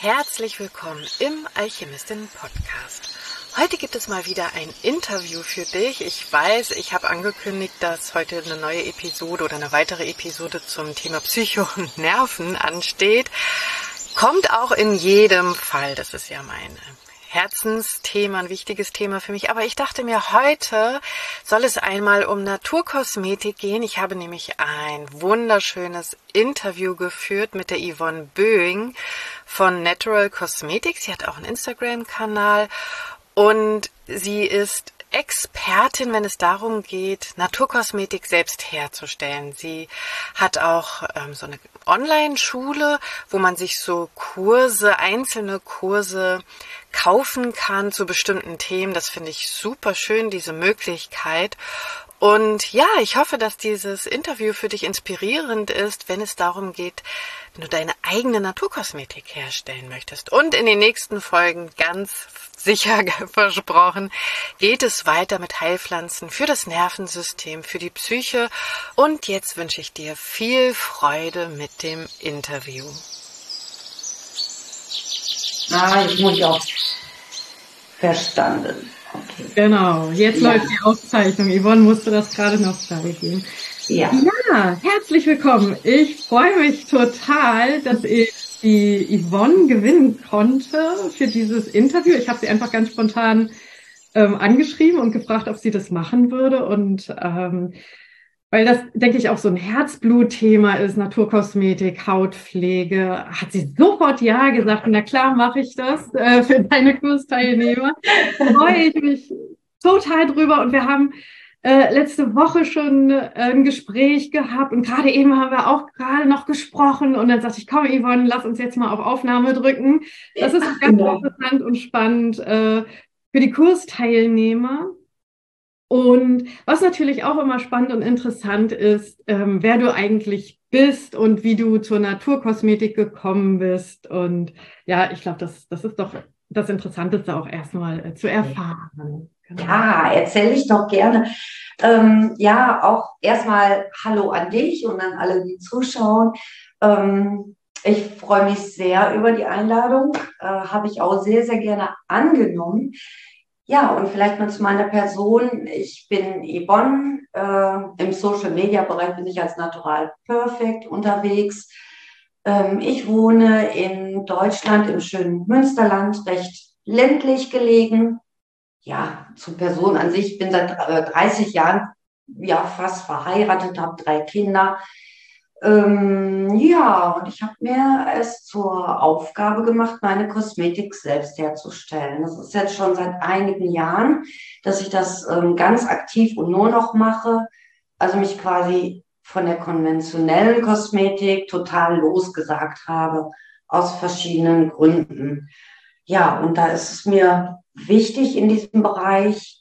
Herzlich willkommen im Alchemistin-Podcast. Heute gibt es mal wieder ein Interview für dich. Ich weiß, ich habe angekündigt, dass heute eine neue Episode oder eine weitere Episode zum Thema Psycho und Nerven ansteht. Kommt auch in jedem Fall. Das ist ja mein Herzensthema, ein wichtiges Thema für mich. Aber ich dachte mir, heute soll es einmal um Naturkosmetik gehen. Ich habe nämlich ein wunderschönes Interview geführt mit der Yvonne Böing von Natural Cosmetics. Sie hat auch einen Instagram-Kanal und sie ist Expertin, wenn es darum geht, Naturkosmetik selbst herzustellen. Sie hat auch so eine Online-Schule, wo man sich so einzelne Kurse kaufen kann zu bestimmten Themen. Das finde ich super schön, diese Möglichkeit. Und ja, ich hoffe, dass dieses Interview für dich inspirierend ist, wenn es darum geht, wenn du deine eigene Naturkosmetik herstellen möchtest. Und in den nächsten Folgen, ganz sicher versprochen, geht es weiter mit Heilpflanzen für das Nervensystem, für die Psyche. Und jetzt wünsche ich dir viel Freude mit dem Interview. Jetzt muss ich auch verstanden. Okay. Genau, jetzt läuft die Aufzeichnung. Yvonne musste das gerade noch freigeben. Ja, herzlich willkommen. Ich freue mich total, dass ich die Yvonne gewinnen konnte für dieses Interview. Ich habe sie einfach ganz spontan angeschrieben und gefragt, ob sie das machen würde. Und weil das, denke ich, auch so ein Herzblutthema ist, Naturkosmetik, Hautpflege, hat sie sofort Ja gesagt. Na klar, mache ich das für deine Kursteilnehmer. Freue ich mich total drüber. Und wir haben letzte Woche schon ein Gespräch gehabt und gerade eben haben wir auch gerade noch gesprochen und dann sagte ich, komm Yvonne, lass uns jetzt mal auf Aufnahme drücken. Das ist ganz interessant und spannend für die Kursteilnehmer. Und was natürlich auch immer spannend und interessant ist, wer du eigentlich bist und wie du zur Naturkosmetik gekommen bist. Und ja, ich glaube, das ist doch das Interessanteste auch erstmal zu erfahren. Genau. Ja, erzähle ich doch gerne. Auch erstmal Hallo an dich und an alle, die zuschauen. Ich freue mich sehr über die Einladung, habe ich auch sehr, sehr gerne angenommen. Ja, und vielleicht mal zu meiner Person. Ich bin Yvonne. Im Social-Media-Bereich bin ich als Natural Perfect unterwegs. Ich wohne in Deutschland im schönen Münsterland, recht ländlich gelegen. Ja, zur Person an sich, ich bin seit 30 Jahren fast verheiratet, habe 3 Kinder. Und ich habe mir es zur Aufgabe gemacht, meine Kosmetik selbst herzustellen. Das ist jetzt schon seit einigen Jahren, dass ich das ganz aktiv und nur noch mache. Also mich quasi von der konventionellen Kosmetik total losgesagt habe, aus verschiedenen Gründen. Ja, und da ist es mir wichtig in diesem Bereich,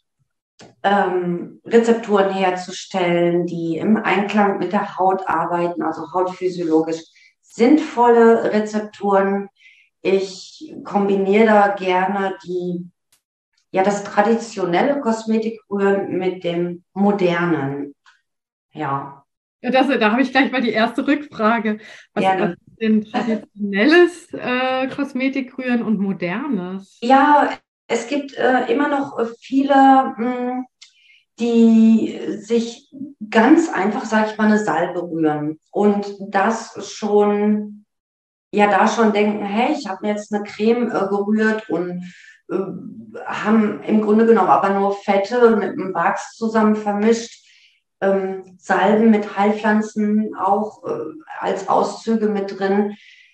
Rezepturen herzustellen, die im Einklang mit der Haut arbeiten, also hautphysiologisch sinnvolle Rezepturen. Ich kombiniere da gerne das traditionelle Kosmetikrühren mit dem modernen. Ja. Da habe ich gleich mal die erste Rückfrage. Was ist denn traditionelles Kosmetikrühren und modernes? Ja, es gibt immer noch viele, die sich ganz einfach, sage ich mal, eine Salbe rühren und das schon, da schon denken, hey, ich habe mir jetzt eine Creme gerührt und haben im Grunde genommen aber nur Fette mit einem Wachs zusammen vermischt, Salben mit Heilpflanzen auch als Auszüge mit drin.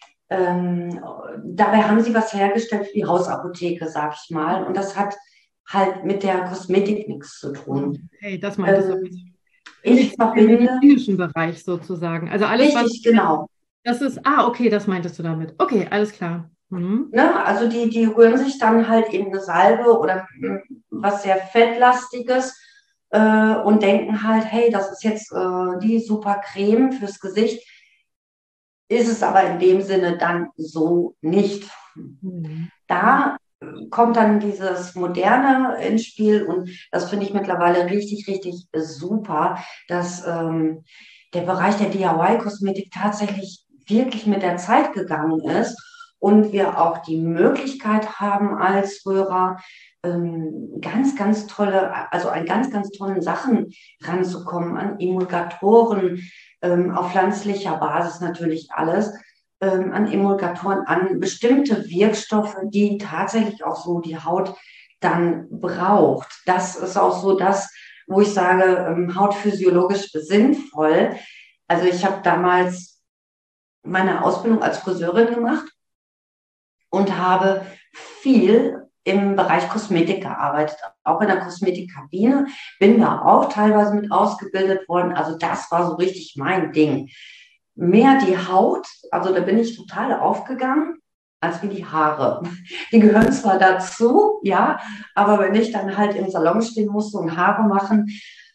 Dabei haben sie was hergestellt für die Hausapotheke, sag ich mal. Und das hat halt mit der Kosmetik nichts zu tun. Hey, das meintest du. Ich verbinde im medizinischen Bereich sozusagen. Also alles, richtig, genau. Das ist, okay, das meintest du damit. Okay, alles klar. Mhm. Ne, also die rühren sich dann halt in eine Salbe oder was sehr Fettlastiges und denken halt, hey, das ist jetzt die super Creme fürs Gesicht. Ist es aber in dem Sinne dann so nicht. Da kommt dann dieses Moderne ins Spiel und das finde ich mittlerweile richtig, richtig super, dass der Bereich der DIY-Kosmetik tatsächlich wirklich mit der Zeit gegangen ist und wir auch die Möglichkeit haben als Rührer, ganz, ganz tolle, also an ganz, ganz tollen Sachen ranzukommen, an Emulgatoren, auf pflanzlicher Basis natürlich alles, an Emulgatoren, an bestimmte Wirkstoffe, die tatsächlich auch so die Haut dann braucht. Das ist auch so das, wo ich sage, hautphysiologisch sinnvoll. Also ich habe damals meine Ausbildung als Friseurin gemacht und habe viel im Bereich Kosmetik gearbeitet, auch in der Kosmetikkabine, bin da auch teilweise mit ausgebildet worden. Also das war so richtig mein Ding. Mehr die Haut, also da bin ich total aufgegangen, als wie die Haare. Die gehören zwar dazu, ja, aber wenn ich dann halt im Salon stehen musste und Haare machen,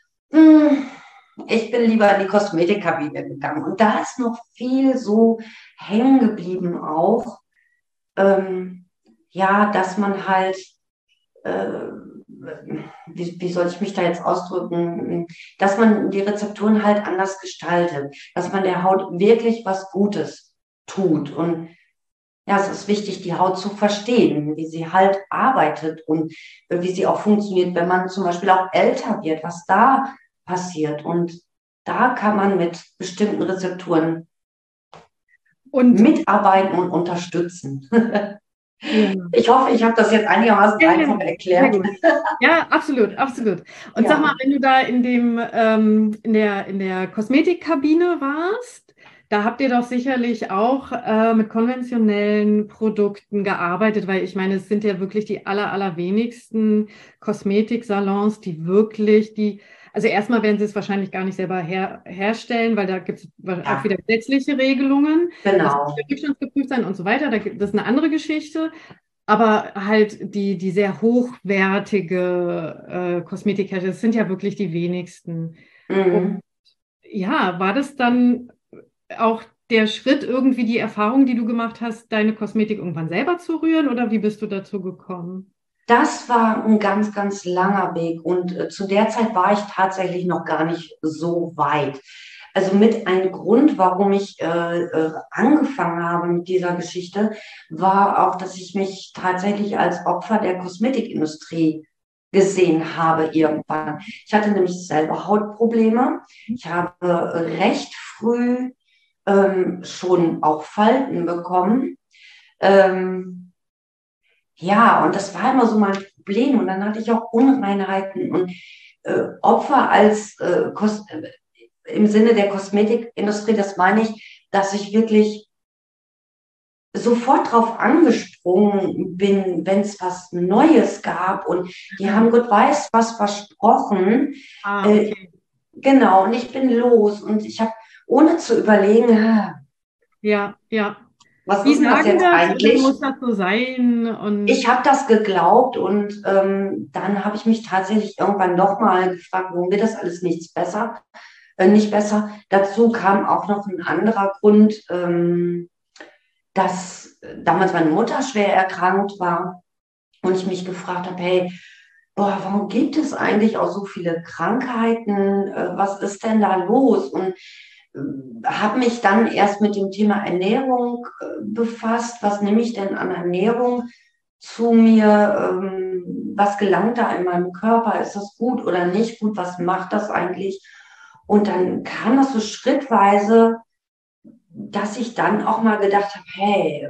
ich bin lieber in die Kosmetikkabine gegangen. Und da ist noch viel so hängen geblieben auch, ja, dass man halt, äh, wie soll ich mich da jetzt ausdrücken, dass man die Rezepturen halt anders gestaltet, dass man der Haut wirklich was Gutes tut. Und ja, es ist wichtig, die Haut zu verstehen, wie sie halt arbeitet und wie sie auch funktioniert, wenn man zum Beispiel auch älter wird, was da passiert. Und da kann man mit bestimmten Rezepturen mitarbeiten und unterstützen. Ja. Ich hoffe, ich habe das jetzt einigermaßen einfach erklärt. Sehr gut. Ja, absolut, absolut. Und sag mal, wenn du da in der Kosmetikkabine warst, da habt ihr doch sicherlich auch mit konventionellen Produkten gearbeitet, weil ich meine, es sind ja wirklich die allerwenigsten Kosmetiksalons, die wirklich also erstmal werden sie es wahrscheinlich gar nicht selber herstellen, weil da gibt es auch wieder gesetzliche Regelungen. Genau. Das muss durchstandsgeprüft sein und so weiter. Das ist eine andere Geschichte. Aber halt die sehr hochwertige Kosmetikhersteller, das sind ja wirklich die wenigsten. Und ja, war das dann auch der Schritt, irgendwie die Erfahrung, die du gemacht hast, deine Kosmetik irgendwann selber zu rühren, oder wie bist du dazu gekommen? Das war ein ganz, ganz langer Weg und zu der Zeit war ich tatsächlich noch gar nicht so weit. Also mit ein Grund, warum ich angefangen habe mit dieser Geschichte, war auch, dass ich mich tatsächlich als Opfer der Kosmetikindustrie gesehen habe irgendwann. Ich hatte nämlich selber Hautprobleme. Ich habe recht früh schon auch Falten bekommen. Ja, und das war immer so mein Problem. Und dann hatte ich auch Unreinheiten und Opfer als im Sinne der Kosmetikindustrie, das meine ich, dass ich wirklich sofort drauf angesprungen bin, wenn es was Neues gab. Und die haben Gott weiß was versprochen. Okay. Genau, und ich bin los. Und ich habe, ohne zu überlegen, ja. Was Wie ist denn das sagen jetzt das? eigentlich? Muss das so sein? Und Ich habe das geglaubt und dann habe ich mich tatsächlich irgendwann nochmal gefragt, warum wird das alles nicht besser? Dazu kam auch noch ein anderer Grund, dass damals meine Mutter schwer erkrankt war und ich mich gefragt habe, hey, warum gibt es eigentlich auch so viele Krankheiten? Was ist denn da los? Und habe mich dann erst mit dem Thema Ernährung befasst. Was nehme ich denn an Ernährung zu mir? Was gelangt da in meinem Körper? Ist das gut oder nicht gut? Was macht das eigentlich? Und dann kam das so schrittweise, dass ich dann auch mal gedacht habe, hey,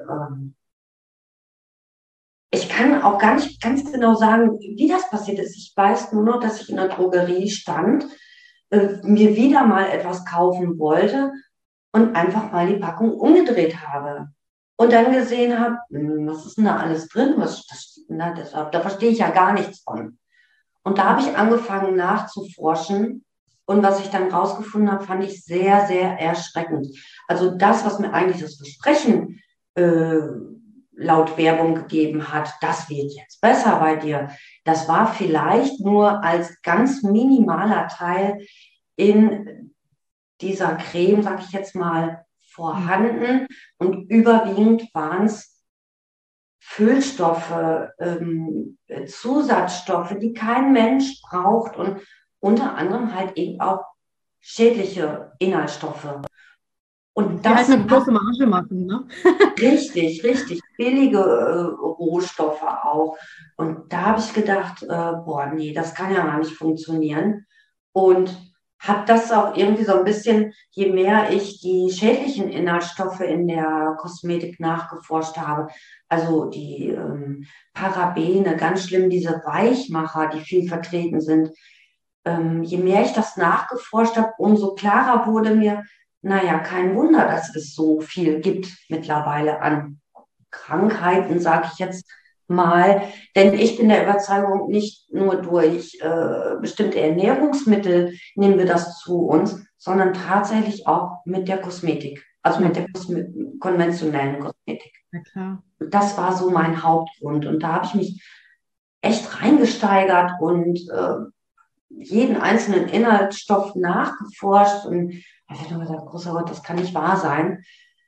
ich kann auch gar nicht ganz genau sagen, wie das passiert ist. Ich weiß nur noch, dass ich in der Drogerie stand, mir wieder mal etwas kaufen wollte und einfach mal die Packung umgedreht habe. Und dann gesehen habe, was ist denn da alles drin? Da verstehe ich ja gar nichts von. Und da habe ich angefangen nachzuforschen. Und was ich dann rausgefunden habe, fand ich sehr, sehr erschreckend. Also das, was mir eigentlich das Versprechen laut Werbung gegeben hat, das wird jetzt besser bei dir. Das war vielleicht nur als ganz minimaler Teil in dieser Creme, sag ich jetzt mal, vorhanden. Und überwiegend waren es Füllstoffe, Zusatzstoffe, die kein Mensch braucht und unter anderem halt eben auch schädliche Inhaltsstoffe. Und Die halt das eine macht große Marge machen, ne? richtig, richtig billige Rohstoffe auch. Und da habe ich gedacht, boah, nee, das kann ja gar nicht funktionieren. Und habe das auch irgendwie so ein bisschen, je mehr ich die schädlichen Inhaltsstoffe in der Kosmetik nachgeforscht habe, also die Parabene, ganz schlimm diese Weichmacher, die viel vertreten sind, je mehr ich das nachgeforscht habe, umso klarer wurde mir, naja, kein Wunder, dass es so viel gibt mittlerweile an Krankheiten, sage ich jetzt mal. Denn ich bin der Überzeugung, nicht nur durch bestimmte Ernährungsmittel nehmen wir das zu uns, sondern tatsächlich auch mit der Kosmetik, also mit der konventionellen Kosmetik. Ja, klar. Das war so mein Hauptgrund. Und da habe ich mich echt reingesteigert und jeden einzelnen Inhaltsstoff nachgeforscht und einfach nur gesagt, großer Gott, das kann nicht wahr sein.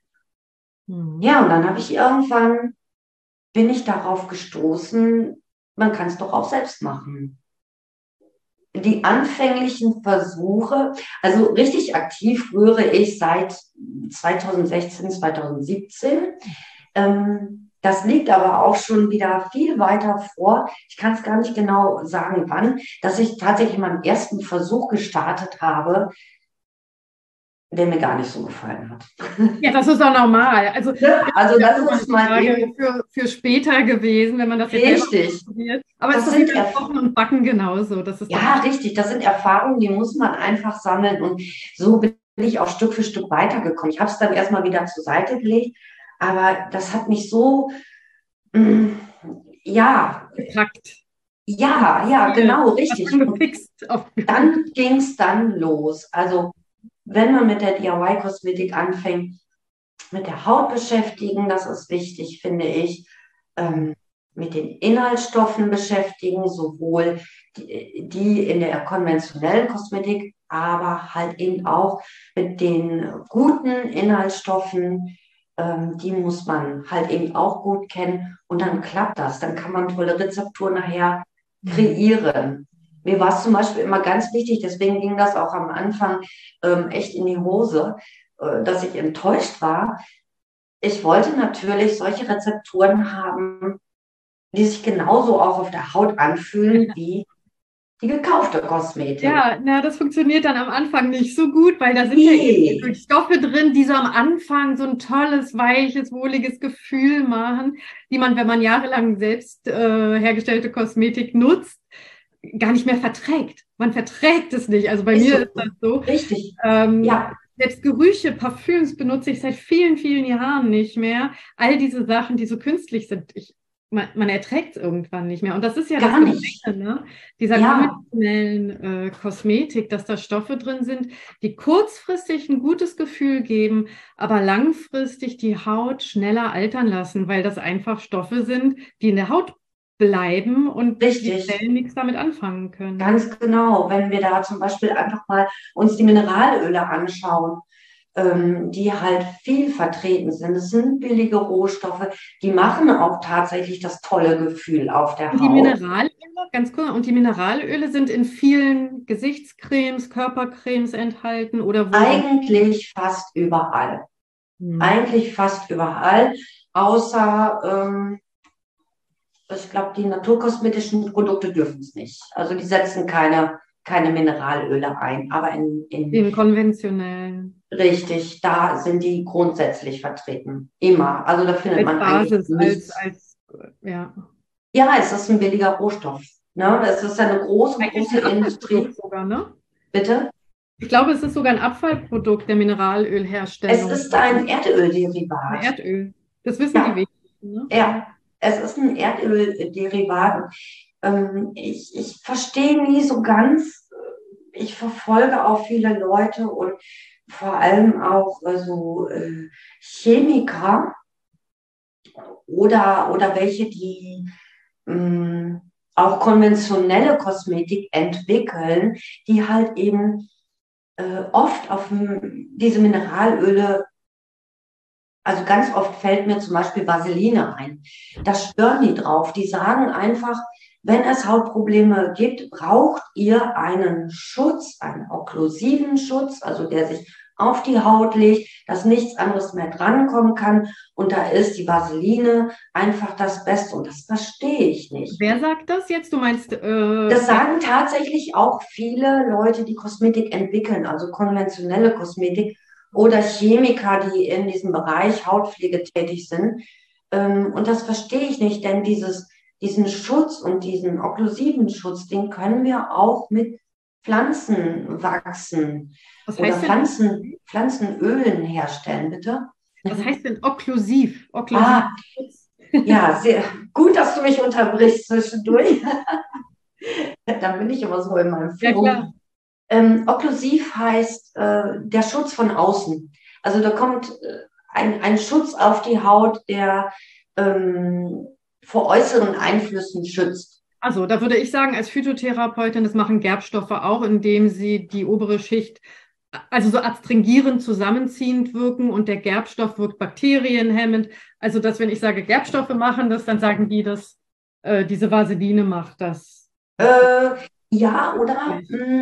Ja, und dann bin ich darauf gestoßen, man kann es doch auch selbst machen. Die anfänglichen Versuche, also richtig aktiv rühre ich seit 2016, 2017. Das liegt aber auch schon wieder viel weiter vor. Ich kann es gar nicht genau sagen, wann, dass ich tatsächlich meinen ersten Versuch gestartet habe, der mir gar nicht so gefallen hat. Ja, das ist auch normal. Also, Ja, also das das ist ist eine mein Frage Ding. für später gewesen, wenn man das jetzt selber Richtig. ausprobiert. Aber es Das ist wie sind beim Kochen und Backen genauso. Das ist doch Ja, richtig. Das sind Erfahrungen, die muss man einfach sammeln. Und so bin ich auch Stück für Stück weitergekommen. Ich habe es dann erstmal wieder zur Seite gelegt, aber das hat mich so, mm, ja, gepackt. ja, genau, Das richtig. dann Und gefixt auf. dann ging es dann los. Also, wenn man mit der DIY-Kosmetik anfängt, mit der Haut beschäftigen, das ist wichtig, finde ich. Mit den Inhaltsstoffen beschäftigen, sowohl die in der konventionellen Kosmetik, aber halt eben auch mit den guten Inhaltsstoffen. Die muss man halt eben auch gut kennen und dann klappt das. Dann kann man tolle Rezepturen nachher kreieren. Mir war es zum Beispiel immer ganz wichtig, deswegen ging das auch am Anfang echt in die Hose, dass ich enttäuscht war. Ich wollte natürlich solche Rezepturen haben, die sich genauso auch auf der Haut anfühlen wie die gekaufte Kosmetik. Ja, na, das funktioniert dann am Anfang nicht so gut, weil da sind ja Nee, eben Stoffe drin, die so am Anfang so ein tolles, weiches, wohliges Gefühl machen, die man, wenn man jahrelang selbst hergestellte Kosmetik nutzt, gar nicht mehr verträgt. Man verträgt es nicht. Also bei ist mir so. ist das so. Richtig. Ähm, Ja, Selbst Gerüche, Parfüms benutze ich seit vielen, vielen Jahren nicht mehr. All diese Sachen, die so künstlich sind, man erträgt es irgendwann nicht mehr. Und das ist ja das gar nicht. Gemeine, ne? Dieser Ja, konventionellen Kosmetik, dass da Stoffe drin sind, die kurzfristig ein gutes Gefühl geben, aber langfristig die Haut schneller altern lassen, weil das einfach Stoffe sind, die in der Haut bleiben und die richtig. Zellen nichts damit anfangen können. Ganz genau. Wenn wir da zum Beispiel einfach mal uns die Mineralöle anschauen, die halt viel vertreten sind. Es sind billige Rohstoffe, die machen auch tatsächlich das tolle Gefühl auf der Und die Haut. Mineralöle, ganz kurz, und die Mineralöle sind in vielen Gesichtscremes, Körpercremes enthalten oder wo sonst? Eigentlich fast überall. Hm. Eigentlich fast überall, außer ich glaube, die naturkosmetischen Produkte dürfen es nicht. Also die setzen keine Mineralöle ein. Aber Den konventionellen. richtig, da sind die grundsätzlich vertreten. Immer. Also da findet Als man eigentlich Basis, nichts. ja. Ja, es ist ein billiger Rohstoff. Ne? Es ist eine große, Eigentlich große ein Industrie. Abfallprodukt sogar, ne? Bitte? Ich glaube, es ist sogar ein Abfallprodukt der Es Mineralölherstellung. ist ein Ein Erdölderivat. Erdöl. Das wissen die Ja, wenigsten, ne? ja. Es ist ein Erdölderivat. Ich verstehe nie so ganz, ich verfolge auch viele Leute und vor allem auch Chemiker oder welche, die mh, auch konventionelle Kosmetik entwickeln, die halt eben oft auf diese Mineralöle, also ganz oft fällt mir zum Beispiel Vaseline ein. Da schwören die drauf. Die sagen einfach, wenn es Hautprobleme gibt, braucht ihr einen Schutz, einen okklusiven Schutz, also der sich auf die Haut legt, dass nichts anderes mehr drankommen kann. Und da ist die Vaseline einfach das Beste. Und das verstehe ich nicht. Wer sagt das jetzt? Du meinst, Das sagen tatsächlich auch viele Leute, die Kosmetik entwickeln, also konventionelle Kosmetik oder Chemiker, die in diesem Bereich Hautpflege tätig sind. Und das verstehe ich nicht, denn diesen Schutz und diesen okklusiven Schutz, den können wir auch mit Pflanzenwachsen was oder heißt denn, Pflanzenölen herstellen, bitte. was heißt denn okklusiv? Okklusiv. Ah, ja, sehr gut, dass du mich unterbrichst zwischendurch. Dann bin ich immer so in meinem Ja, Flow. klar. Okklusiv heißt der Schutz von außen. Also da kommt ein Schutz auf die Haut, der vor äußeren Einflüssen schützt. Also, da würde ich sagen, als Phytotherapeutin, das machen Gerbstoffe auch, indem sie die obere Schicht, also so adstringierend zusammenziehend wirken und der Gerbstoff wirkt bakterienhemmend. Also, dass, wenn ich sage, Gerbstoffe machen das, dann sagen die, dass diese Vaseline macht das. Ja, oder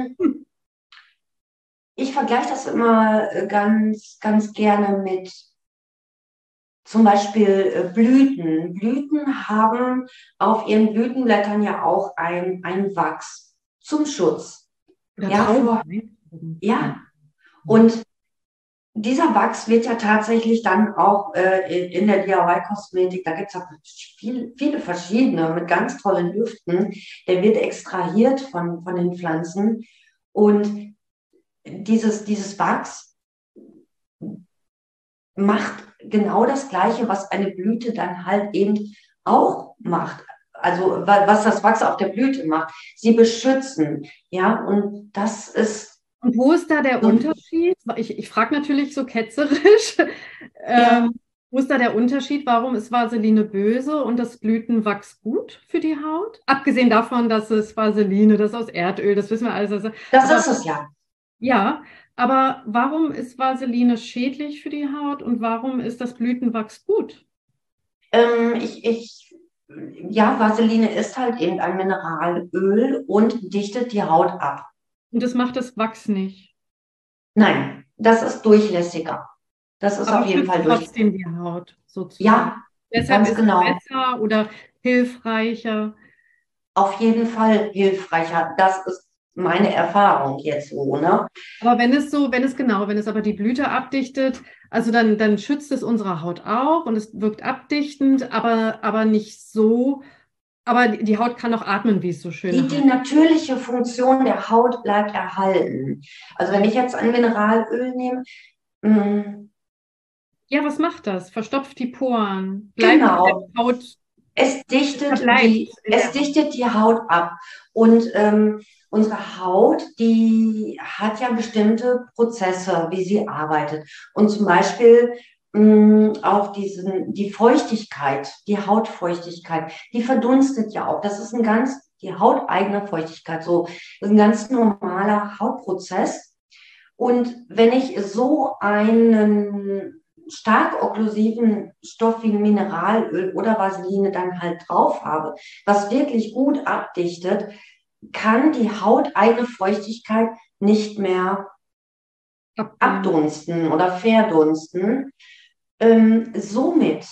ich vergleiche das immer ganz, ganz gerne mit zum Beispiel Blüten. Blüten haben auf ihren Blütenblättern ja auch ein Wachs zum Schutz. Oder Ja, Trauben. Ne? ja. Und dieser Wachs wird ja tatsächlich dann auch in der DIY-Kosmetik, da gibt es ja viele verschiedene mit ganz tollen Düften, der wird extrahiert von den Pflanzen. Und dieses Wachs macht genau das Gleiche, was eine Blüte dann halt eben auch macht. Also was das Wachs auf der Blüte macht. Sie beschützen, ja, und das ist Und wo ist da der so, Unterschied? Ich frage natürlich so ketzerisch. ja, Wo ist da der Unterschied? Warum ist Vaseline böse und das Blütenwachs gut für die Haut? Abgesehen davon, dass es Vaseline, das ist aus Erdöl, das wissen wir alles. das Aber ist es ja. ja, aber warum ist Vaseline schädlich für die Haut und warum ist das Blütenwachs gut? Ähm, ich, ich, ja, Vaseline ist halt eben ein Mineralöl und dichtet die Haut ab. Und das macht das Wachs nicht. Nein, das ist durchlässiger. Das ist Aber auf jeden schützt Fall durch. trotzdem die Haut sozusagen. Ja, Deshalb ganz ist es genau. besser oder hilfreicher. Auf jeden Fall hilfreicher. Das ist meine Erfahrung jetzt so, ne? Aber wenn es aber die Blüte abdichtet, also dann schützt es unsere Haut auch und es wirkt abdichtend, aber nicht so. Aber die Haut kann auch atmen, wie es so schön Die heißt. natürliche Funktion der Haut bleibt erhalten. Also wenn ich jetzt ein Mineralöl nehme, mh, Ja, was macht das? Verstopft die Poren, bleibt in der genau, Haut, es dichtet verbleibt in es der Haut. dichtet die Haut ab. Und unsere Haut, die hat ja bestimmte Prozesse, wie sie arbeitet. Und zum Beispiel auch die Feuchtigkeit, die Hautfeuchtigkeit, die verdunstet ja auch. Das ist die hauteigene Feuchtigkeit, so, das ist ein ganz normaler Hautprozess. Und wenn ich so einen stark okklusiven Stoff wie ein Mineralöl oder Vaseline dann halt drauf habe, was wirklich gut abdichtet, kann die hauteigene Feuchtigkeit nicht mehr Abgehen. abdunsten oder verdunsten. Somit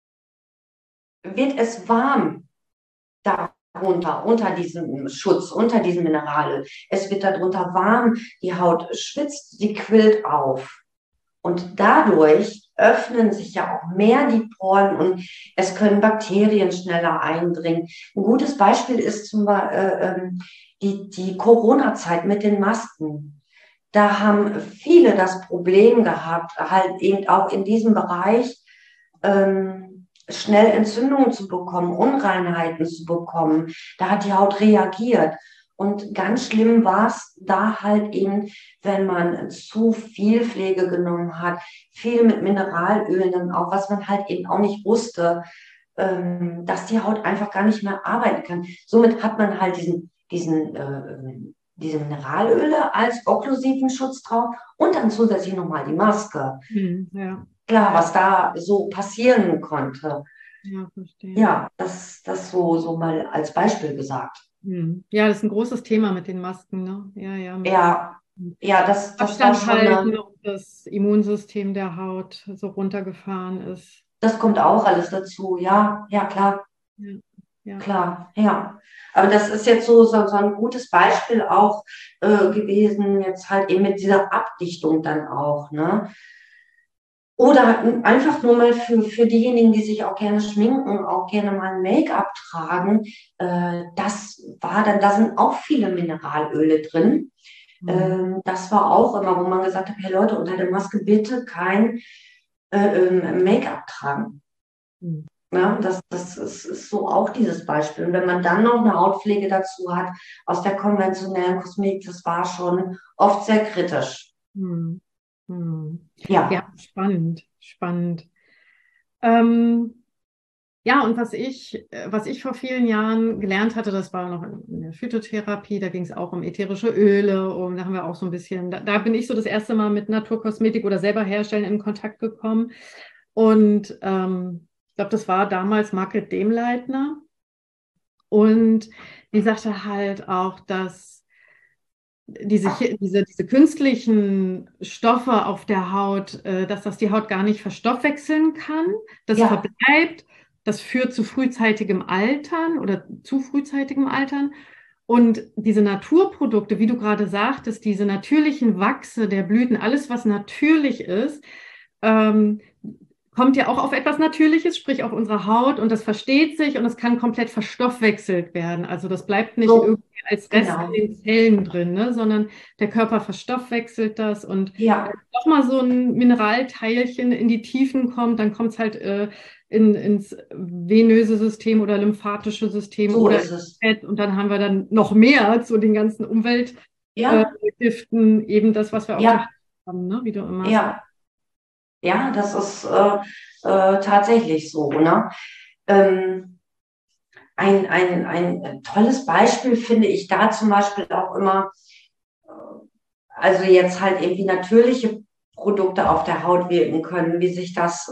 wird es warm darunter, unter diesem Schutz, unter diesem Mineralöl. Es wird darunter warm, die Haut schwitzt, sie quillt auf. Und dadurch öffnen sich ja auch mehr die Poren und es können Bakterien schneller eindringen. Ein gutes Beispiel ist zum Beispiel die Corona-Zeit mit den Masken. Da haben viele das Problem gehabt, halt eben auch in diesem Bereich schnell Entzündungen zu bekommen, Unreinheiten zu bekommen. Da hat die Haut reagiert. Und ganz schlimm war es da halt eben, wenn man zu viel Pflege genommen hat, viel mit Mineralölen dann auch, was man halt eben auch nicht wusste, dass die Haut einfach gar nicht mehr arbeiten kann. Somit hat man halt diese Mineralöle als okklusiven Schutz drauf und dann zusätzlich nochmal die Maske. Ja, Klar, was da so passieren konnte. ja, verstehe. Ja, das so mal als Beispiel gesagt. Ja, das ist ein großes Thema mit den Masken, ne? Ja, ja, mit Ja, ja, das war Abstand schon eine, halten. das Immunsystem der Haut so runtergefahren ist. Das kommt auch alles dazu. Ja, ja, klar. Ja, ja. Klar, ja. Aber das ist jetzt so ein gutes Beispiel auch gewesen, jetzt halt eben mit dieser Abdichtung dann auch, ne? Oder einfach nur mal für diejenigen, die sich auch gerne schminken, auch gerne mal ein Make-up tragen. Da sind auch viele Mineralöle drin. Das war auch immer, wo man gesagt hat, hey Leute, unter der Maske bitte kein Make-up tragen. Mhm. Ja, ist so auch dieses Beispiel. Und wenn man dann noch eine Hautpflege dazu hat, aus der konventionellen Kosmetik, das war schon oft sehr kritisch. Mhm. Mhm. Ja, Ja, spannend, spannend. Ja, und was ich vor vielen Jahren gelernt hatte, das war noch in der Phytotherapie, da ging es auch um ätherische Öle und da haben wir auch so ein bisschen, da bin ich so das erste Mal mit Naturkosmetik oder selber herstellen in Kontakt gekommen. Und ich glaube, das war damals Margret Demleitner. Und die sagte halt auch, dass diese künstlichen Stoffe auf der Haut, dass das die Haut gar nicht verstoffwechseln kann. Das ja, verbleibt, das führt zu frühzeitigem Altern oder zu frühzeitigem Altern. Und diese Naturprodukte, wie du gerade sagtest, diese natürlichen Wachse der Blüten, alles, was natürlich ist, ähm, kommt ja auch auf etwas Natürliches, sprich auf unsere Haut und das versteht sich und es kann komplett verstoffwechselt werden. Also das bleibt nicht so, irgendwie als Rest genau. in den Zellen drin, ne, sondern der Körper verstoffwechselt das und wenn Ja, doch mal so ein Mineralteilchen in die Tiefen kommt, dann kommt es halt ins venöse System oder lymphatische System so oder ist ins es. Fett und dann haben wir dann noch mehr zu den ganzen Ja, Umweltgiften, eben das, was wir auf der Haut ja, haben, ne, wie du immer sagst. ja, ja, das ist tatsächlich so, ne? Ähm, ein tolles Beispiel finde ich da zum Beispiel auch immer, also jetzt halt irgendwie natürliche Produkte auf der Haut wirken können, wie sich das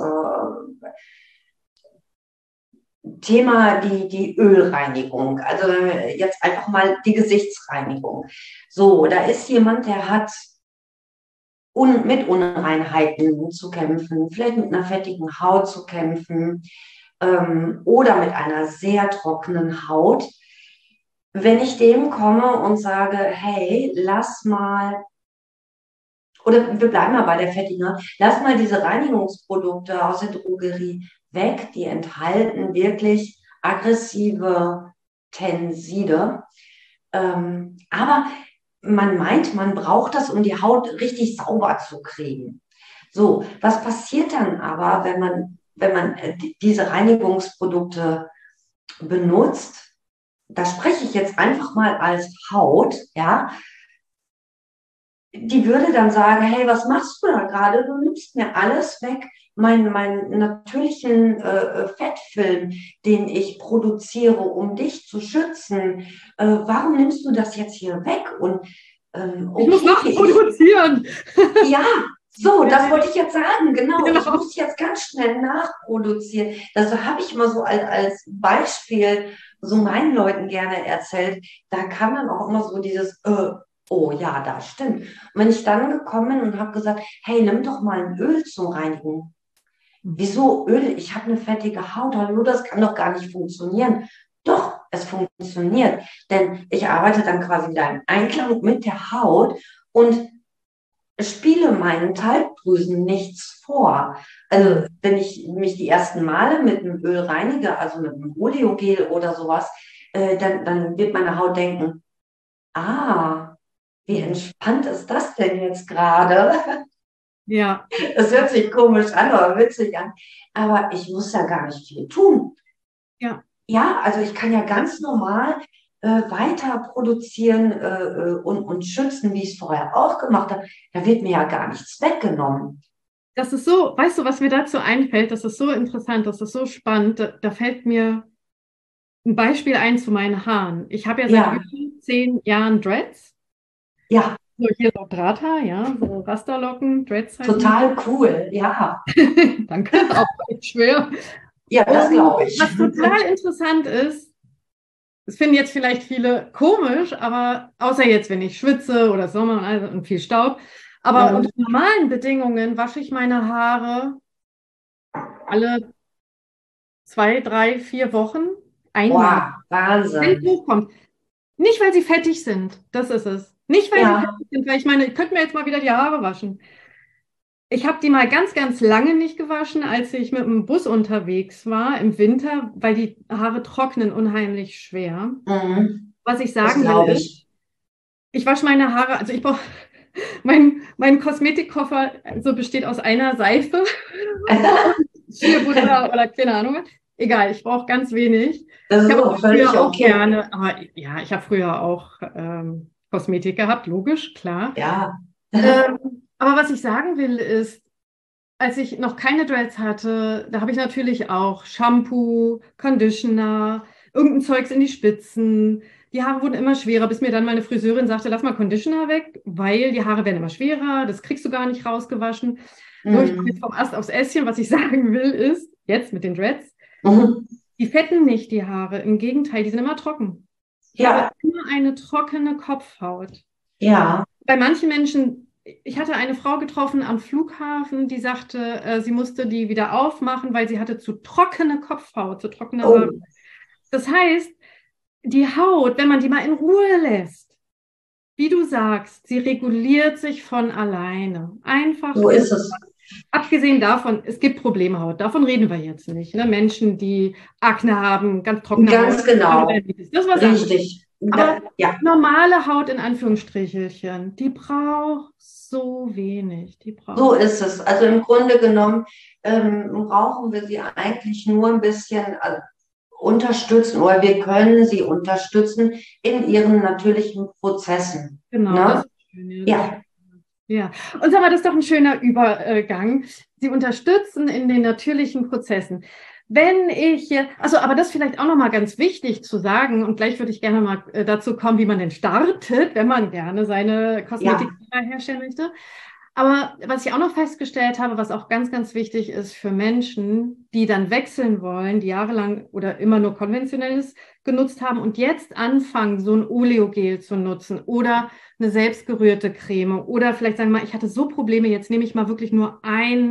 Thema die Ölreinigung, also jetzt einfach mal die Gesichtsreinigung. So, da ist jemand, der hat mit Unreinheiten zu kämpfen, vielleicht mit einer fettigen Haut zu kämpfen oder mit einer sehr trockenen Haut. Wenn ich dem komme und sage, hey, lass mal, oder wir bleiben mal bei der fettigen Haut, lass mal diese Reinigungsprodukte aus der Drogerie weg, die enthalten wirklich aggressive Tenside. Aber man meint, man braucht das, um die Haut richtig sauber zu kriegen. So, was passiert dann aber, wenn man diese Reinigungsprodukte benutzt? Da spreche ich jetzt einfach mal als Haut, ja, die würde dann sagen, hey, was machst du da gerade? Du nimmst mir alles weg, meinen natürlichen Fettfilm, den ich produziere, um dich zu schützen. Warum nimmst du das jetzt hier weg? Und Ich muss okay, nachproduzieren. ja, so, das wollte ich jetzt sagen, genau. Ich Genau. muss jetzt ganz schnell nachproduzieren. Das habe ich immer so als Beispiel so meinen Leuten gerne erzählt. Da kam dann auch immer so dieses, oh ja, das stimmt. Und wenn ich dann gekommen bin und habe gesagt, hey, nimm doch mal ein Öl zum Reinigen. Wieso Öl? Ich habe eine fettige Haut. Hallo, das kann doch gar nicht funktionieren. Doch, es funktioniert. Denn ich arbeite dann quasi wieder im Einklang mit der Haut und spiele meinen Talgdrüsen nichts vor. Also wenn ich mich die ersten Male mit einem Öl reinige, also mit einem Oleogel oder sowas, dann wird meine Haut denken, ah, wie entspannt ist das denn jetzt gerade? Ja, Es hört sich komisch an oder witzig an, aber ich muss ja gar nicht viel tun. ja. Ja, also ich kann ja ganz normal weiter produzieren und schützen, wie ich es vorher auch gemacht habe. Da wird mir ja gar nichts weggenommen. Das ist so, weißt du, was mir dazu einfällt? Das ist so interessant, das ist so spannend. Da fällt mir ein Beispiel ein zu meinen Haaren. Ich habe ja seit Ja, über 10 Jahren Dreads. ja, So hier so Drahthaar, ja, so Rasterlocken, Dreads heißen die. total cool. Ja, Danke, auch echt schwer. ja, das Und glaube ich. was total interessant ist, das finden jetzt vielleicht viele komisch, aber außer jetzt, wenn ich schwitze oder Sommer und viel Staub. Aber unter normalen Bedingungen wasche ich meine Haare alle 2, 3, 4 Wochen einmal. Wow, Wenn es Wahnsinn. hochkommt. Nicht, weil sie fettig sind. Das ist es. Nicht, weil sie Ja. fettig sind, weil ich meine, ich könnte mir jetzt mal wieder die Haare waschen. Ich habe die mal ganz, ganz lange nicht gewaschen, als ich mit dem Bus unterwegs war im Winter, weil die Haare trocknen unheimlich schwer. Mhm. Was ich Das sagen will glaube ist, ich. ich wasche meine Haare, also ich brauche, mein Kosmetikkoffer so besteht aus einer Seife und Schmierbutter oder keine Ahnung was. Egal, ich brauche ganz wenig. Das Ich ist habe auch aber früher völlig auch okay. gerne, aber ja, ich habe früher auch Kosmetik gehabt, logisch, klar. Ja. Aber was ich sagen will ist, als ich noch keine Dreads hatte, da habe ich natürlich auch Shampoo, Conditioner, irgendein Zeugs in die Spitzen. Die Haare wurden immer schwerer, bis mir dann meine Friseurin sagte, lass mal Conditioner weg, weil die Haare werden immer schwerer, das kriegst du gar nicht rausgewaschen. So, ich komme jetzt Mhm. vom Ast aufs Ästchen. Was ich sagen will ist, jetzt mit den Dreads, Mhm. die fetten nicht die Haare, im Gegenteil, die sind immer trocken. Ich habe Ja, immer eine trockene Kopfhaut. ja. Bei manchen Menschen, ich hatte eine Frau getroffen am Flughafen, die sagte, sie musste die wieder aufmachen, weil sie hatte zu trockene Kopfhaut, zu trockene Haare. Oh, Das heißt, die Haut, wenn man die mal in Ruhe lässt, wie du sagst, sie reguliert sich von alleine. Einfach so in ist es. Abgesehen davon, es gibt Problemhaut, davon reden wir jetzt nicht. Ne? Menschen, die Akne haben, ganz trockene Haut, Ganz genau. Neurodermitis, das ist was anderes. Richtig. Aber Ja, normale Haut in Anführungsstrichelchen, die braucht so wenig. Die so braucht. ist es. Also im Grunde genommen brauchen wir sie eigentlich nur ein bisschen unterstützen oder wir können sie unterstützen in ihren natürlichen Prozessen. Genau, das Ne? ist schön. Ja, das ist Ja, schön. Ja. Und sag mal, das ist doch ein schöner Übergang. Sie unterstützen in den natürlichen Prozessen. Wenn ich, also, aber das ist vielleicht auch nochmal ganz wichtig zu sagen, und gleich würde ich gerne mal dazu kommen, wie man denn startet, wenn man gerne seine Kosmetik ja. herstellen möchte. Aber was ich auch noch festgestellt habe, was auch ganz, ganz wichtig ist für Menschen, die dann wechseln wollen, die jahrelang oder immer nur konventionelles genutzt haben und jetzt anfangen, so ein Oleogel zu nutzen oder eine selbstgerührte Creme oder vielleicht sagen wir mal, ich hatte so Probleme, jetzt nehme ich mal wirklich nur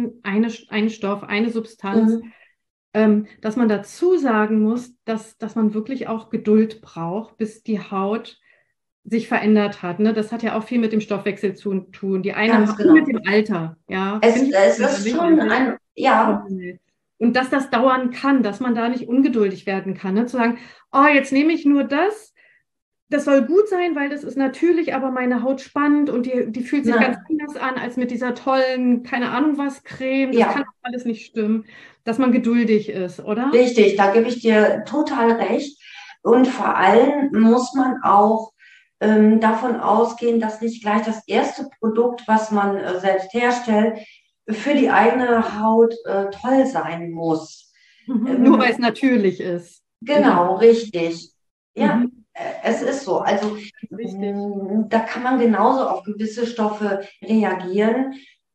einen Stoff, eine Substanz, Mhm. dass man dazu sagen muss, dass man wirklich auch Geduld braucht, bis die Haut sich verändert hat. Ne? Das hat ja auch viel mit dem Stoffwechsel zu tun. Die eine Ganz und mit genau. dem Alter, ja, Es, finde ich es ist persönlich schon eigentlich ein, ja, hormonell. Und dass das dauern kann, dass man da nicht ungeduldig werden kann. Ne? Zu sagen, oh, jetzt nehme ich nur das, das soll gut sein, weil das ist natürlich, aber meine Haut spannt und die fühlt sich ganz na, anders an als mit dieser tollen, keine Ahnung was, Creme. Das kann ja. doch alles nicht stimmen, dass man geduldig ist, oder? Richtig, da gebe ich dir total recht. Und vor allem muss man auch davon ausgehen, dass nicht gleich das erste Produkt, was man selbst herstellt, für die eigene Haut toll sein muss. Mhm. Nur weil es Ähm, natürlich ist. genau, richtig. Ja, Mhm. es ist so. Also Wichtig. da kann man genauso auf gewisse Stoffe reagieren.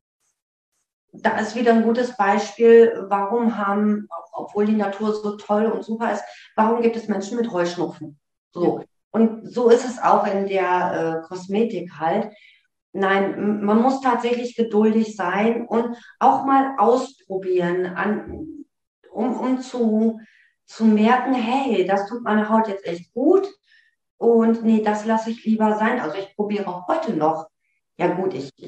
Da ist wieder ein gutes Beispiel, warum haben, obwohl die Natur so toll und super ist, warum gibt es Menschen mit Heuschnupfen? Ja. So. Und so ist es auch in der Kosmetik halt. Nein, man muss tatsächlich geduldig sein und auch mal ausprobieren, um zu merken, hey, das tut meiner Haut jetzt echt gut und nee, das lasse ich lieber sein. Also ich probiere auch heute noch. Ja gut,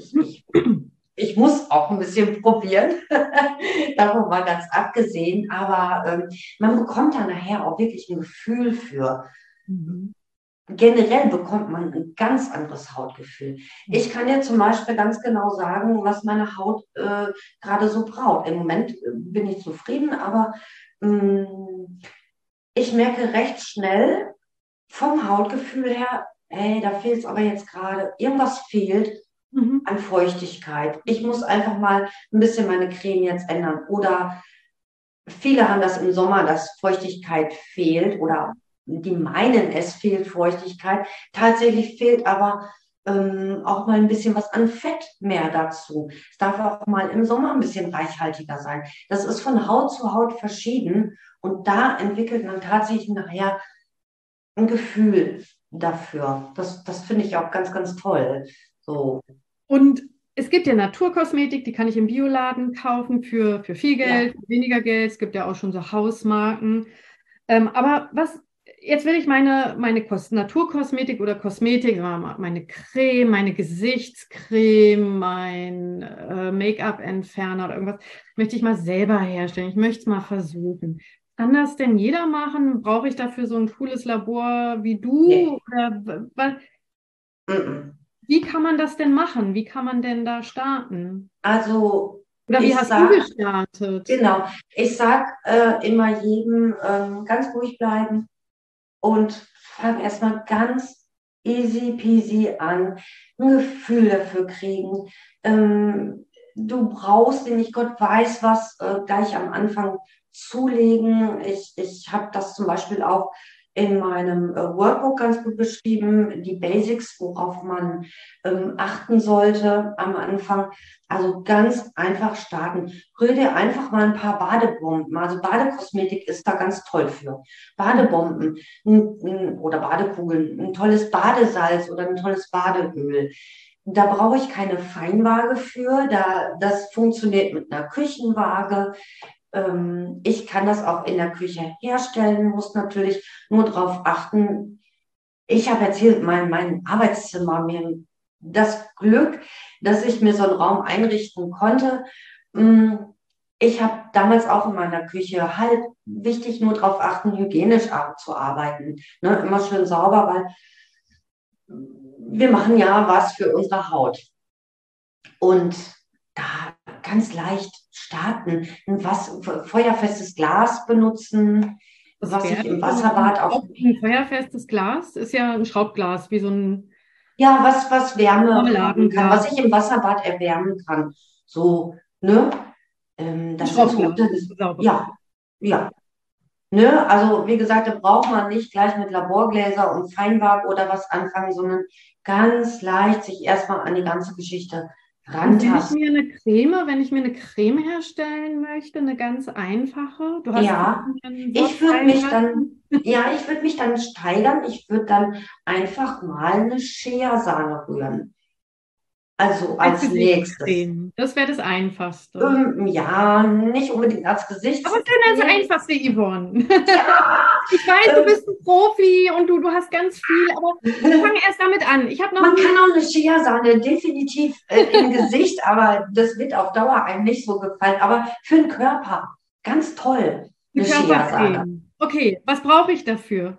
ich muss auch ein bisschen probieren, davon mal ganz abgesehen, aber man bekommt da nachher auch wirklich ein Gefühl für. Mhm. Generell bekommt man ein ganz anderes Hautgefühl. Ja. Ich kann dir zum Beispiel ganz genau sagen, was meine Haut gerade so braucht. Im Moment bin ich zufrieden, aber mh, ich merke recht schnell vom Hautgefühl her, hey, da fehlt es aber jetzt gerade, irgendwas fehlt Mhm. an Feuchtigkeit. Ich muss einfach mal ein bisschen meine Creme jetzt ändern. Oder viele haben das im Sommer, dass Feuchtigkeit fehlt oder die meinen, es fehlt Feuchtigkeit. Tatsächlich fehlt aber auch mal ein bisschen was an Fett mehr dazu. Es darf auch mal im Sommer ein bisschen reichhaltiger sein. Das ist von Haut zu Haut verschieden und da entwickelt man tatsächlich nachher ein Gefühl dafür. Das finde ich auch ganz, ganz toll. So. Und es gibt ja Naturkosmetik, die kann ich im Bioladen kaufen für viel Ja, Geld, für weniger Geld. Es gibt ja auch schon so Hausmarken. Aber jetzt will ich meine Naturkosmetik oder Kosmetik, sagen wir mal, meine Creme, meine Gesichtscreme, mein Make-up-Entferner oder irgendwas, möchte ich mal selber herstellen. Ich möchte es mal versuchen. Kann das denn jeder machen? Brauche ich dafür so ein cooles Labor wie du? nee. Oder Mm-mm. wie kann man das denn machen? Wie kann man denn da starten? Also Oder wie ich hast du sag, gestartet? genau, ich sag immer jedem ganz ruhig bleiben und fang erstmal ganz easy peasy an, ein Gefühl dafür kriegen. Du brauchst dir nicht Gott weiß was gleich am Anfang zulegen. Ich habe das zum Beispiel auch in meinem Workbook ganz gut beschrieben, die Basics, worauf man achten sollte am Anfang. Also ganz einfach starten. Hol dir einfach mal ein paar Badebomben. Also Badekosmetik ist da ganz toll für. Badebomben oder Badekugeln, ein tolles Badesalz oder ein tolles Badeöl. Da brauche ich keine Feinwaage für. Das funktioniert mit einer Küchenwaage. Ich kann das auch in der Küche herstellen, muss natürlich nur darauf achten. Ich habe jetzt hier mein Arbeitszimmer mir das Glück, dass ich mir so einen Raum einrichten konnte. Mm, Ich habe damals auch in meiner Küche halt wichtig nur darauf achten, hygienisch zu arbeiten. Ne? Immer schön sauber, weil wir machen ja was für unsere Haut. Und da ganz leicht starten, feuerfestes Glas benutzen, Was was wäre ich im so ein, Wasserbad auf, ein feuerfestes Glas? Ist ja ein Schraubglas, wie so ein ja, was Wärme haben kann, Marmeladenglas. was ich im Wasserbad erwärmen kann. So, ne? Ein Das sind so Schraubglas, unter, ein sauberes. ja, ja. Ne? Also, wie gesagt, da braucht man nicht gleich mit Laborgläser und Feinwaage oder was anfangen, sondern ganz leicht sich erstmal an die ganze Geschichte Und rantasten. wenn ich mir eine Creme herstellen möchte, eine ganz einfache, du hast Ja, vorhin ein Wort ich würde fallen mich dann, lassen, ja, ich würde mich dann steigern. Ich würde dann einfach mal eine Shea-Sahne rühren. Also als als nächstes. Gesichtscreme. Das wäre das Einfachste. Ja, nicht unbedingt als Aber was ist denn das Gesichtscreme. Einfachste, Yvonne? Ja, Ich weiß, du ähm, bist ein Profi und du hast ganz viel, aber ich fange erst damit an. Ich habe noch man nie kann auch eine Shea-Sahne definitiv im Gesicht, aber das wird auf Dauer einem nicht so gefallen. Aber für den Körper ganz toll, eine eine Shea-Sahne. Körpercreme. Okay, was brauche ich dafür?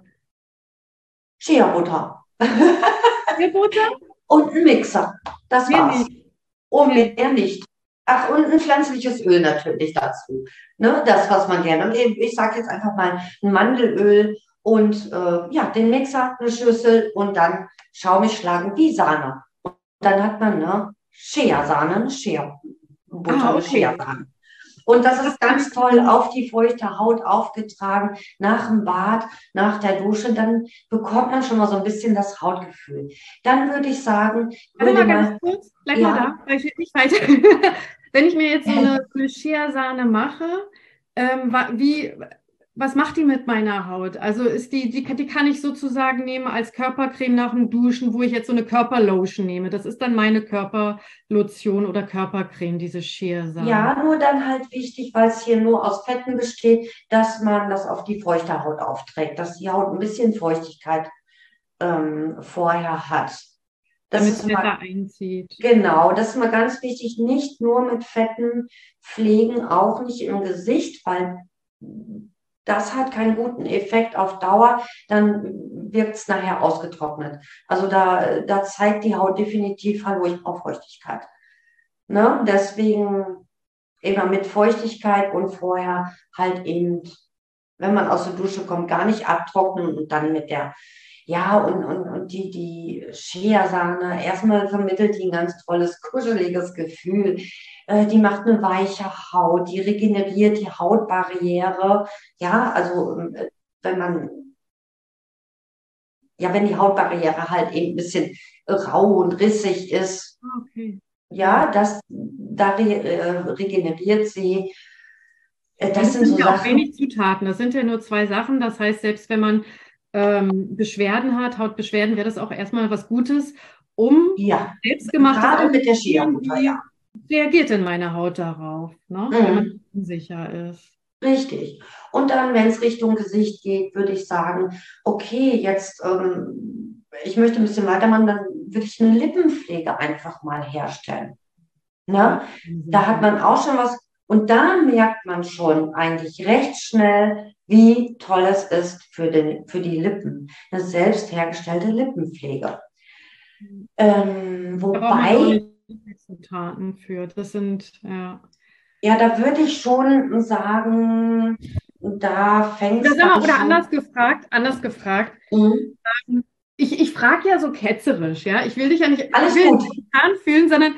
Shea-Butter Tierbutter? und ein Mixer. Das Mehr war's. nicht. Oh, Mehr nicht. mehr nicht. Ach, und ein pflanzliches Öl natürlich dazu. Ne, das, was man gerne. Ich sage jetzt einfach mal ein Mandelöl und ja, den Mixer, eine Schüssel und dann schaumig schlagen wie Sahne. Und dann hat man eine Shea-Sahne, eine Shea-Butter, Ah, eine okay. Shea-Sahne. Und das Das ist kann ganz ich toll dann. auf die feuchte Haut aufgetragen, nach dem Bad, nach der Dusche. Dann bekommt man schon mal so ein bisschen das Hautgefühl. Dann würde ich sagen, Warte würde mal ganz mal, kurz, bleib mal ja, da, weil ich will nicht weiter. Wenn ich mir jetzt so eine Shea-Sahne mache, was macht die mit meiner Haut? Also die kann ich sozusagen nehmen als Körpercreme nach dem Duschen, wo ich jetzt so eine Körperlotion nehme. Das ist dann meine Körperlotion oder Körpercreme, diese Shea-Sahne. ja, nur dann halt wichtig, weil es hier nur aus Fetten besteht, dass man das auf die feuchte Haut aufträgt, dass die Haut ein bisschen Feuchtigkeit vorher hat. Das Damit es ist mal besser einzieht. genau, das ist mal ganz wichtig, nicht nur mit Fetten pflegen, auch nicht im Gesicht, weil das hat keinen guten Effekt auf Dauer, dann wirkt es nachher ausgetrocknet. Also da zeigt die Haut definitiv, hallo, ich brauche Feuchtigkeit. Ne? Deswegen immer mit Feuchtigkeit und vorher halt eben, wenn man aus der Dusche kommt, gar nicht abtrocknen und dann mit der, ja, und die Shea-Sahne, erstmal vermittelt die ein ganz tolles, kuscheliges Gefühl. Die macht eine weiche Haut, die regeneriert die Hautbarriere. Ja, also wenn man, ja, wenn die Hautbarriere halt eben ein bisschen rau und rissig ist, Ah, okay. ja, regeneriert sie. Und Das es sind sind so ja auch Sachen, wenig Zutaten. Das sind ja nur zwei Sachen. Das heißt, selbst wenn man Beschwerden hat, Hautbeschwerden, wäre das auch erstmal was Gutes. um Ja, selbstgemachtes gerade mit der auszuprobieren, Shea-Butter, ja. wie reagiert denn meine Haut darauf, ne? Wenn man Mhm. unsicher ist. Richtig. Und dann, wenn es Richtung Gesicht geht, würde ich sagen, okay, jetzt, ich möchte ein bisschen weitermachen, dann würde ich eine Lippenpflege einfach mal herstellen. Ja, Ne? Da hat man auch schon was. Und da merkt man schon eigentlich recht schnell, wie toll es ist für die Lippen. Eine selbst hergestellte Lippenpflege. da braucht man aber Wobei, nicht viele Zutaten für. Das sind, ja. ja, da würde ich schon sagen, da fängt Oder es sag dann mal, oder schon. anders gefragt. Mhm. Ich frage ja so ketzerisch, ja. Ich will dich ja nicht, ich Alles will gut. nicht fühlen, sondern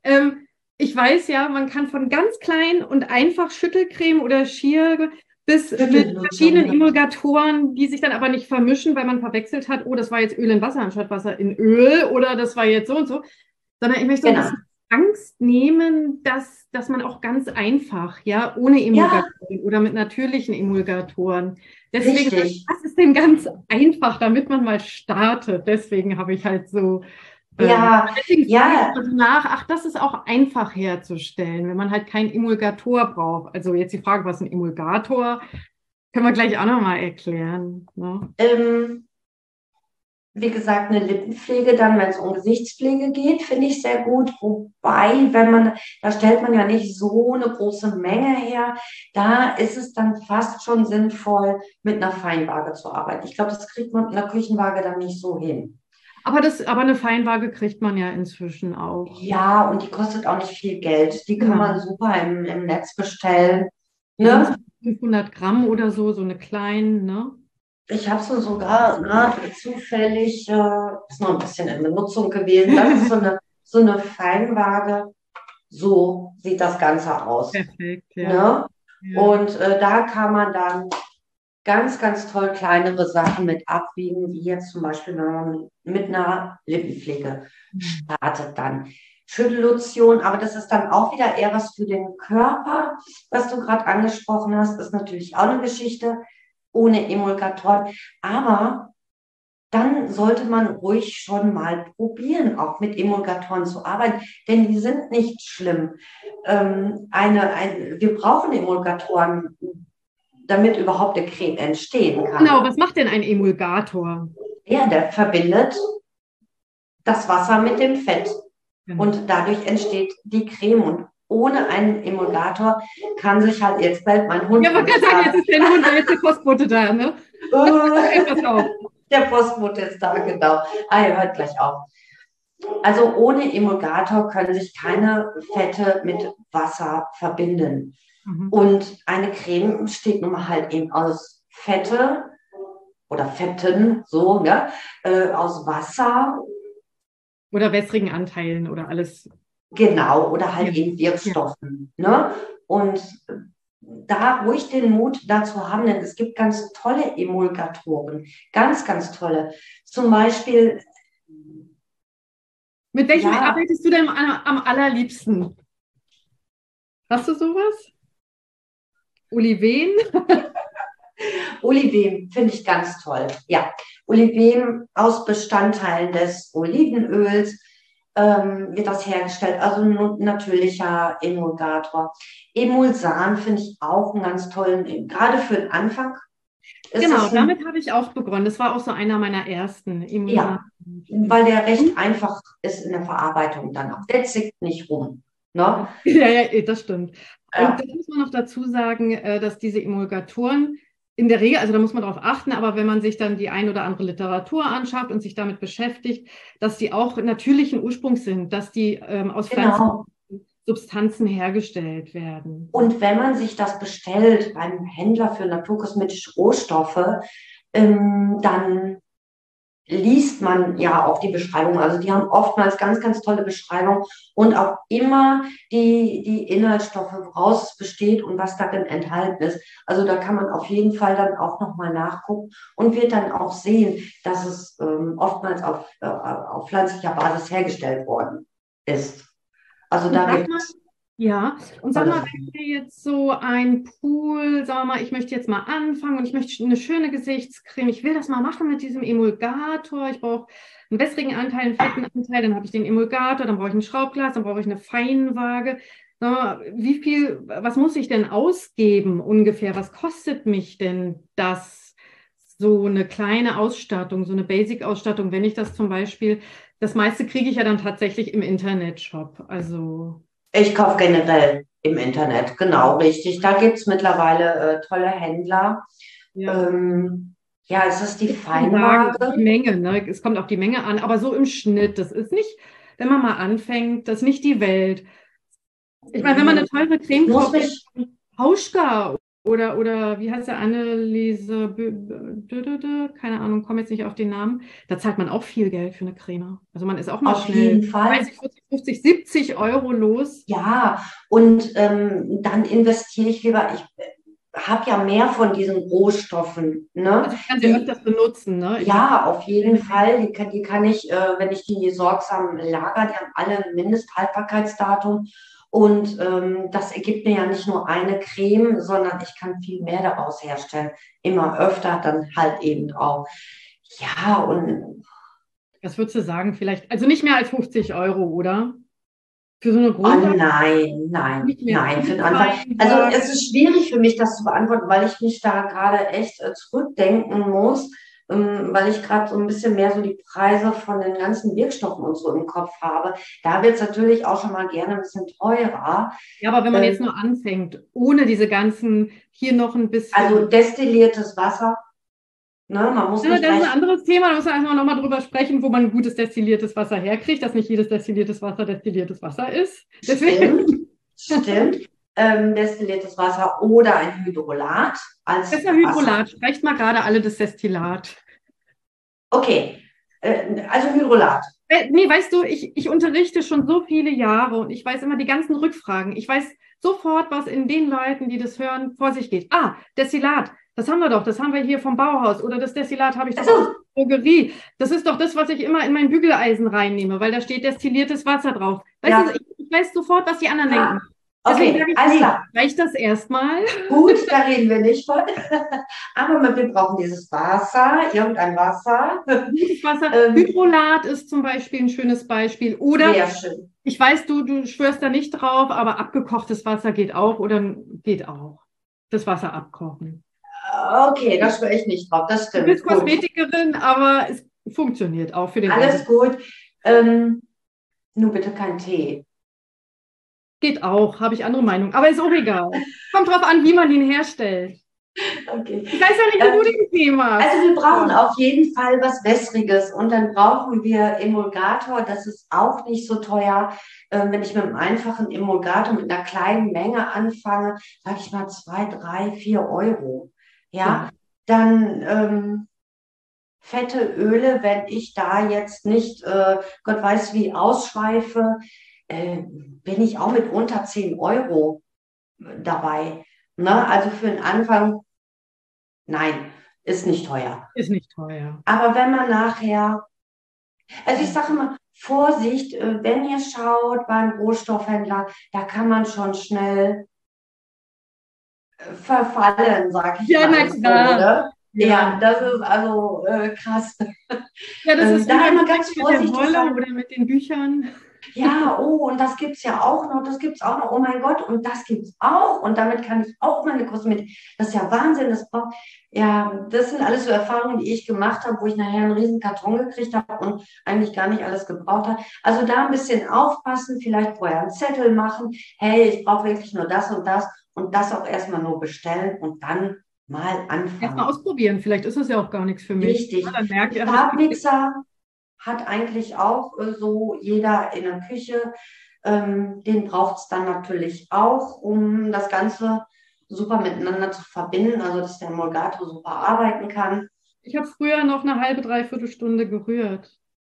ich weiß ja, man kann von ganz klein und einfach Schüttelcreme oder Schier bis mit Schüttellotion, verschiedenen ja. Emulgatoren, die sich dann aber nicht vermischen, weil man verwechselt hat, oh, das war jetzt Öl in Wasser anstatt Wasser in Öl oder das war jetzt so und so. Sondern ich möchte so ein Genau. bisschen Angst nehmen, dass man auch ganz einfach, ja, ohne Ja, Emulgatoren oder mit natürlichen Emulgatoren. Deswegen, richtig. was ist denn ganz einfach, damit man mal startet? Deswegen habe ich halt so, Ja, deswegen frage ich ja, immer so nach, ach, das ist auch einfach herzustellen, wenn man halt keinen Emulgator braucht. Also jetzt die Frage, was ist ein Emulgator? Können wir gleich auch nochmal erklären. Ne? ähm, wie gesagt, eine Lippenpflege dann, wenn es um Gesichtspflege geht, finde ich sehr gut. Wobei, da stellt man ja nicht so eine große Menge her, da ist es dann fast schon sinnvoll, mit einer Feinwaage zu arbeiten. Ich glaube, das kriegt man mit einer Küchenwaage dann nicht so hin. Aber eine Feinwaage kriegt man ja inzwischen auch. Ja, und die kostet auch nicht viel Geld. Die kann man Genau. super im Netz bestellen. Die sind so Ne? 500 Gramm oder so, so eine kleinen, ne? Ich habe sie sogar gerade zufällig, ist noch ein bisschen in Benutzung gewesen. Das ist so eine Feinwaage. So sieht das Ganze aus. Perfekt, ja. Ne? Ja. Und da kann man dann ganz, ganz toll kleinere Sachen mit abwiegen, wie jetzt zum Beispiel, wenn man mit einer Lippenpflege startet dann. Schüttellotion, aber das ist dann auch wieder eher was für den Körper, was du gerade angesprochen hast, ist natürlich auch eine Geschichte ohne Emulgatoren. Aber dann sollte man ruhig schon mal probieren, auch mit Emulgatoren zu arbeiten, denn die sind nicht schlimm. Wir brauchen Emulgatoren, damit überhaupt eine Creme entstehen kann. Genau, was macht denn ein Emulgator? Ja, der verbindet das Wasser mit dem Fett Genau. und dadurch entsteht die Creme. Und ohne einen Emulgator kann sich halt jetzt bald mein Hund Ja, man kann sagen, jetzt ist der Hund, jetzt ist die Postbote da, ne? Okay, pass auf. der Postbote ist da, genau. Ah, ihr hört gleich auf. Also ohne Emulgator können sich keine Fette mit Wasser verbinden. Mhm. Und eine Creme besteht nun mal halt eben aus Fette oder Fetten, so, ja, aus Wasser, Oder wässrigen Anteilen oder alles. genau, oder Ja. halt eben Ja. Wirkstoffen. Ne? Und da ruhig den Mut dazu haben, denn es gibt ganz tolle Emulgatoren, ganz, ganz tolle. Zum Beispiel, Mit welchem ja, arbeitest du denn am allerliebsten? Hast du sowas? Oliven? Oliven finde ich ganz toll. Ja, Oliven aus Bestandteilen des Olivenöls wird das hergestellt, also ein natürlicher Emulgator. Emulsan finde ich auch einen ganz tollen, gerade für den Anfang ist Genau, es ein, damit habe ich auch begonnen. Das war auch so einer meiner ersten Emulsionen. ja, weil der recht einfach ist in der Verarbeitung dann auch. Der zickt nicht rum. Ne? Ja, ja, das stimmt. Und Ja, da muss man noch dazu sagen, dass diese Emulgatoren in der Regel, also da muss man darauf achten, aber wenn man sich dann die ein oder andere Literatur anschaut und sich damit beschäftigt, dass die auch natürlichen Ursprungs sind, dass die aus genau. Pflanzensubstanzen hergestellt werden. Und wenn man sich das bestellt beim Händler für naturkosmetische Rohstoffe, dann liest man ja auch die Beschreibung. Also die haben oftmals ganz, ganz tolle Beschreibungen und auch immer die Inhaltsstoffe, woraus es besteht und was darin enthalten ist. Also da kann man auf jeden Fall dann auch nochmal nachgucken und wird dann auch sehen, dass es oftmals auf pflanzlicher Basis hergestellt worden ist. Also Und da sag gibt mal, es, Ja, und sag Oder mal, wenn wir jetzt so ein Pool, sagen wir mal, ich möchte jetzt mal anfangen und ich möchte eine schöne Gesichtscreme, ich will das mal machen mit diesem Emulgator, ich brauche einen wässrigen Anteil, einen fetten Anteil, dann habe ich den Emulgator, dann brauche ich ein Schraubglas, dann brauche ich eine Feinwaage. Sag mal, was muss ich denn ausgeben ungefähr? Was kostet mich denn das, so eine kleine Ausstattung, so eine Basic-Ausstattung, wenn ich das zum Beispiel, das meiste kriege ich ja dann tatsächlich im Internetshop, also... ich kaufe generell im Internet, genau, richtig. Da gibt es mittlerweile tolle Händler. Ja. Ähm, ja, es ist die Ich kann sagen, Feinwaage. die Menge, ne? Es kommt auf die Menge an, aber so im Schnitt, das ist nicht, wenn man mal anfängt, das ist nicht die Welt. Ich meine, wenn man eine teure Ich Creme muss kauft, jetzt mich von Hauschka oder wie heißt der, Anneliese, keine Ahnung, komme jetzt nicht auf den Namen, da zahlt man auch viel Geld für eine Creme. Also man ist auch mal auf schnell jeden Fall. 30, 40, 50, 70 Euro los. Ja, und dann investiere ich lieber. Ich habe ja mehr von diesen Rohstoffen, ne? Also ich kann sie Die, öfters benutzen, ne? Ich habe ja, auf jeden Fall. Die kann ich, wenn ich die sorgsam lager, die haben alle ein Mindesthaltbarkeitsdatum. Und das ergibt mir ja nicht nur eine Creme, sondern ich kann viel mehr daraus herstellen. Immer öfter, dann halt eben auch. Ja, und was würdest du sagen, vielleicht, also nicht mehr als 50 Euro, oder? Für so eine oh Grundlage nein, nein, nicht mehr nein, für den Anfang. Also Feinwaage. es ist schwierig für mich, das zu beantworten, weil ich mich da gerade echt zurückdenken muss, weil ich gerade so ein bisschen mehr so die Preise von den ganzen Wirkstoffen und so im Kopf habe. Da wird es natürlich auch schon mal gerne ein bisschen teurer. Ja, aber wenn man Äh, jetzt nur anfängt, ohne diese ganzen, hier noch ein also bisschen. destilliertes Wasser, ne? Man muss Ja, nicht das ist gleich, ein anderes Thema, da müssen wir erstmal nochmal drüber sprechen, wo man gutes destilliertes Wasser herkriegt, dass nicht jedes destilliertes Wasser ist. stimmt, Deswegen, stimmt, destilliertes Wasser oder ein Hydrolat als besser Wasser. Hydrolat, sprecht mal gerade alle das Destillat. Okay, also Hydrolat. Nee, weißt du, ich unterrichte schon so viele Jahre und ich weiß immer die ganzen Rückfragen. Ich weiß sofort, was in den Leuten, die das hören, vor sich geht. Ah, Destillat, das haben wir doch, das haben wir hier vom Bauhaus oder das Destillat habe ich doch aus Also, der Drogerie. Das ist doch das, was ich immer in mein Bügeleisen reinnehme, weil da steht destilliertes Wasser drauf. Weißt du, ja, ich weiß sofort, was die anderen ah, denken. Deswegen okay, sage ich, alles nee, klar. reicht das erstmal? Gut, da reden wir nicht von. Aber wir brauchen dieses Wasser, irgendein Wasser. Gutes Wasser. Ähm, Hydrolat ist zum Beispiel ein schönes Beispiel. Oder sehr schön. ich weiß, du schwörst da nicht drauf, aber abgekochtes Wasser geht auch oder geht auch. Das Wasser abkochen. Okay, da schwöre ich nicht drauf. Das Du stimmt. bist Gut. Kosmetikerin, aber es funktioniert auch für den Alles Alltag. gut. Ähm, nur bitte kein Tee. Geht auch, habe ich andere Meinung. Aber ist auch egal. Kommt drauf an, wie man ihn herstellt. Okay. Ich weiß ja nicht, wie Ähm, du den Tee machst. also wir brauchen auf jeden Fall was Wässriges und dann brauchen wir Emulgator. Das ist auch nicht so teuer. Wenn ich mit einem einfachen Emulgator mit einer kleinen Menge anfange, sage ich mal 2, 3, 4 Euro. Ja, Ja. dann fette Öle, wenn ich da jetzt nicht, Gott weiß wie, ausschweife, bin ich auch mit unter 10 Euro dabei. Ne? Also für den Anfang, nein, ist nicht teuer. Ist nicht teuer. Aber wenn man nachher, also ich sage immer, Vorsicht, wenn ihr schaut beim Rohstoffhändler, da kann man schon schnell verfallen, sag ich Ja, na mal so, klar. ne? Ja, Ja. das ist also krass. Ja, das ist wie Da beim immer Stricken ganz mit der vorsichtig Wolle sein. oder mit den Büchern. Ja, oh, und das gibt's ja auch noch, das gibt's auch noch, oh mein Gott, und das gibt's auch, und damit kann ich auch meine Kosmetik, das ist ja Wahnsinn, ja, das sind alles so Erfahrungen, die ich gemacht habe, wo ich nachher einen riesen Karton gekriegt habe und eigentlich gar nicht alles gebraucht habe. Also da ein bisschen aufpassen, vielleicht vorher einen Zettel machen, hey, ich brauche wirklich nur das und das auch erstmal nur bestellen und dann mal Erstmal anfangen. ausprobieren. Vielleicht ist es ja auch gar nichts für mich. Ja, Richtig. dann merkt ihr, was Stabmixer hat eigentlich auch so jeder in der Küche. Den braucht es dann natürlich auch, um das Ganze super miteinander zu verbinden, also dass der Emulgator super arbeiten kann. ich habe früher noch eine halbe, dreiviertel Stunde gerührt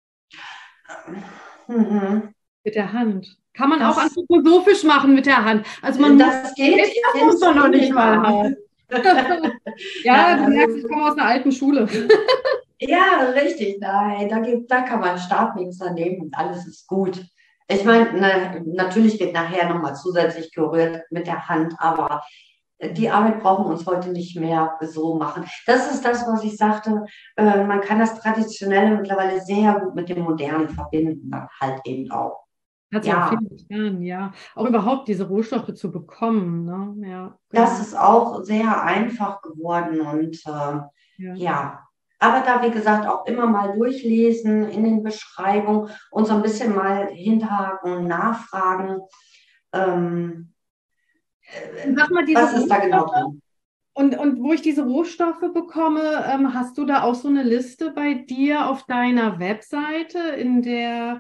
Mhm. mit der Hand. Kann man auch Das, anthroposophisch machen mit der Hand. Also man muss, das geht das muss ins man noch in nicht den mal Arm. haben. Ja, Nein, du merkst, ich also, komme aus einer alten Schule. ja, richtig, nein, da kann man Stabmixer nehmen und alles ist gut. Ich meine, natürlich wird nachher nochmal zusätzlich gerührt mit der Hand, aber die Arbeit brauchen wir uns heute nicht mehr so machen. Das ist das, was ich sagte. Man kann das Traditionelle mittlerweile sehr gut mit dem Modernen verbinden, dann halt eben auch. Hat sich auch viel Ja, getan, ja. Auch überhaupt diese Rohstoffe zu bekommen, ne? Ja, das genau. ist auch sehr einfach geworden und Ja. ja. Aber da, wie gesagt, auch immer mal durchlesen in den Beschreibungen und so ein bisschen mal hinterhaken, nachfragen. Ähm, Und sag mal, diese Was ist da genau Rohstoffe drin? und wo ich diese Rohstoffe bekomme, hast du da auch so eine Liste bei dir auf deiner Webseite in der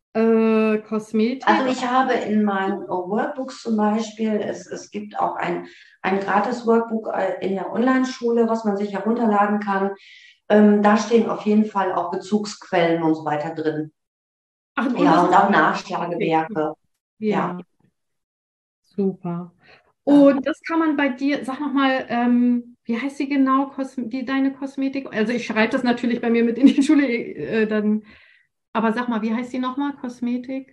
Also Kosmetik? ich habe in meinen Workbooks zum Beispiel, es gibt auch ein gratis Workbook in der Online-Schule, was man sich herunterladen kann. Da stehen auf jeden Fall auch Bezugsquellen und so weiter drin. Ach, und Ja, das und ist auch okay. Nachschlagewerke. Ja. Ja, super. Ja. Und das kann man bei dir, sag noch mal, wie heißt sie genau, deine Kosmetik? Also ich schreibe das natürlich bei mir mit in die Schule, dann, aber sag mal, wie heißt die nochmal, Kosmetik?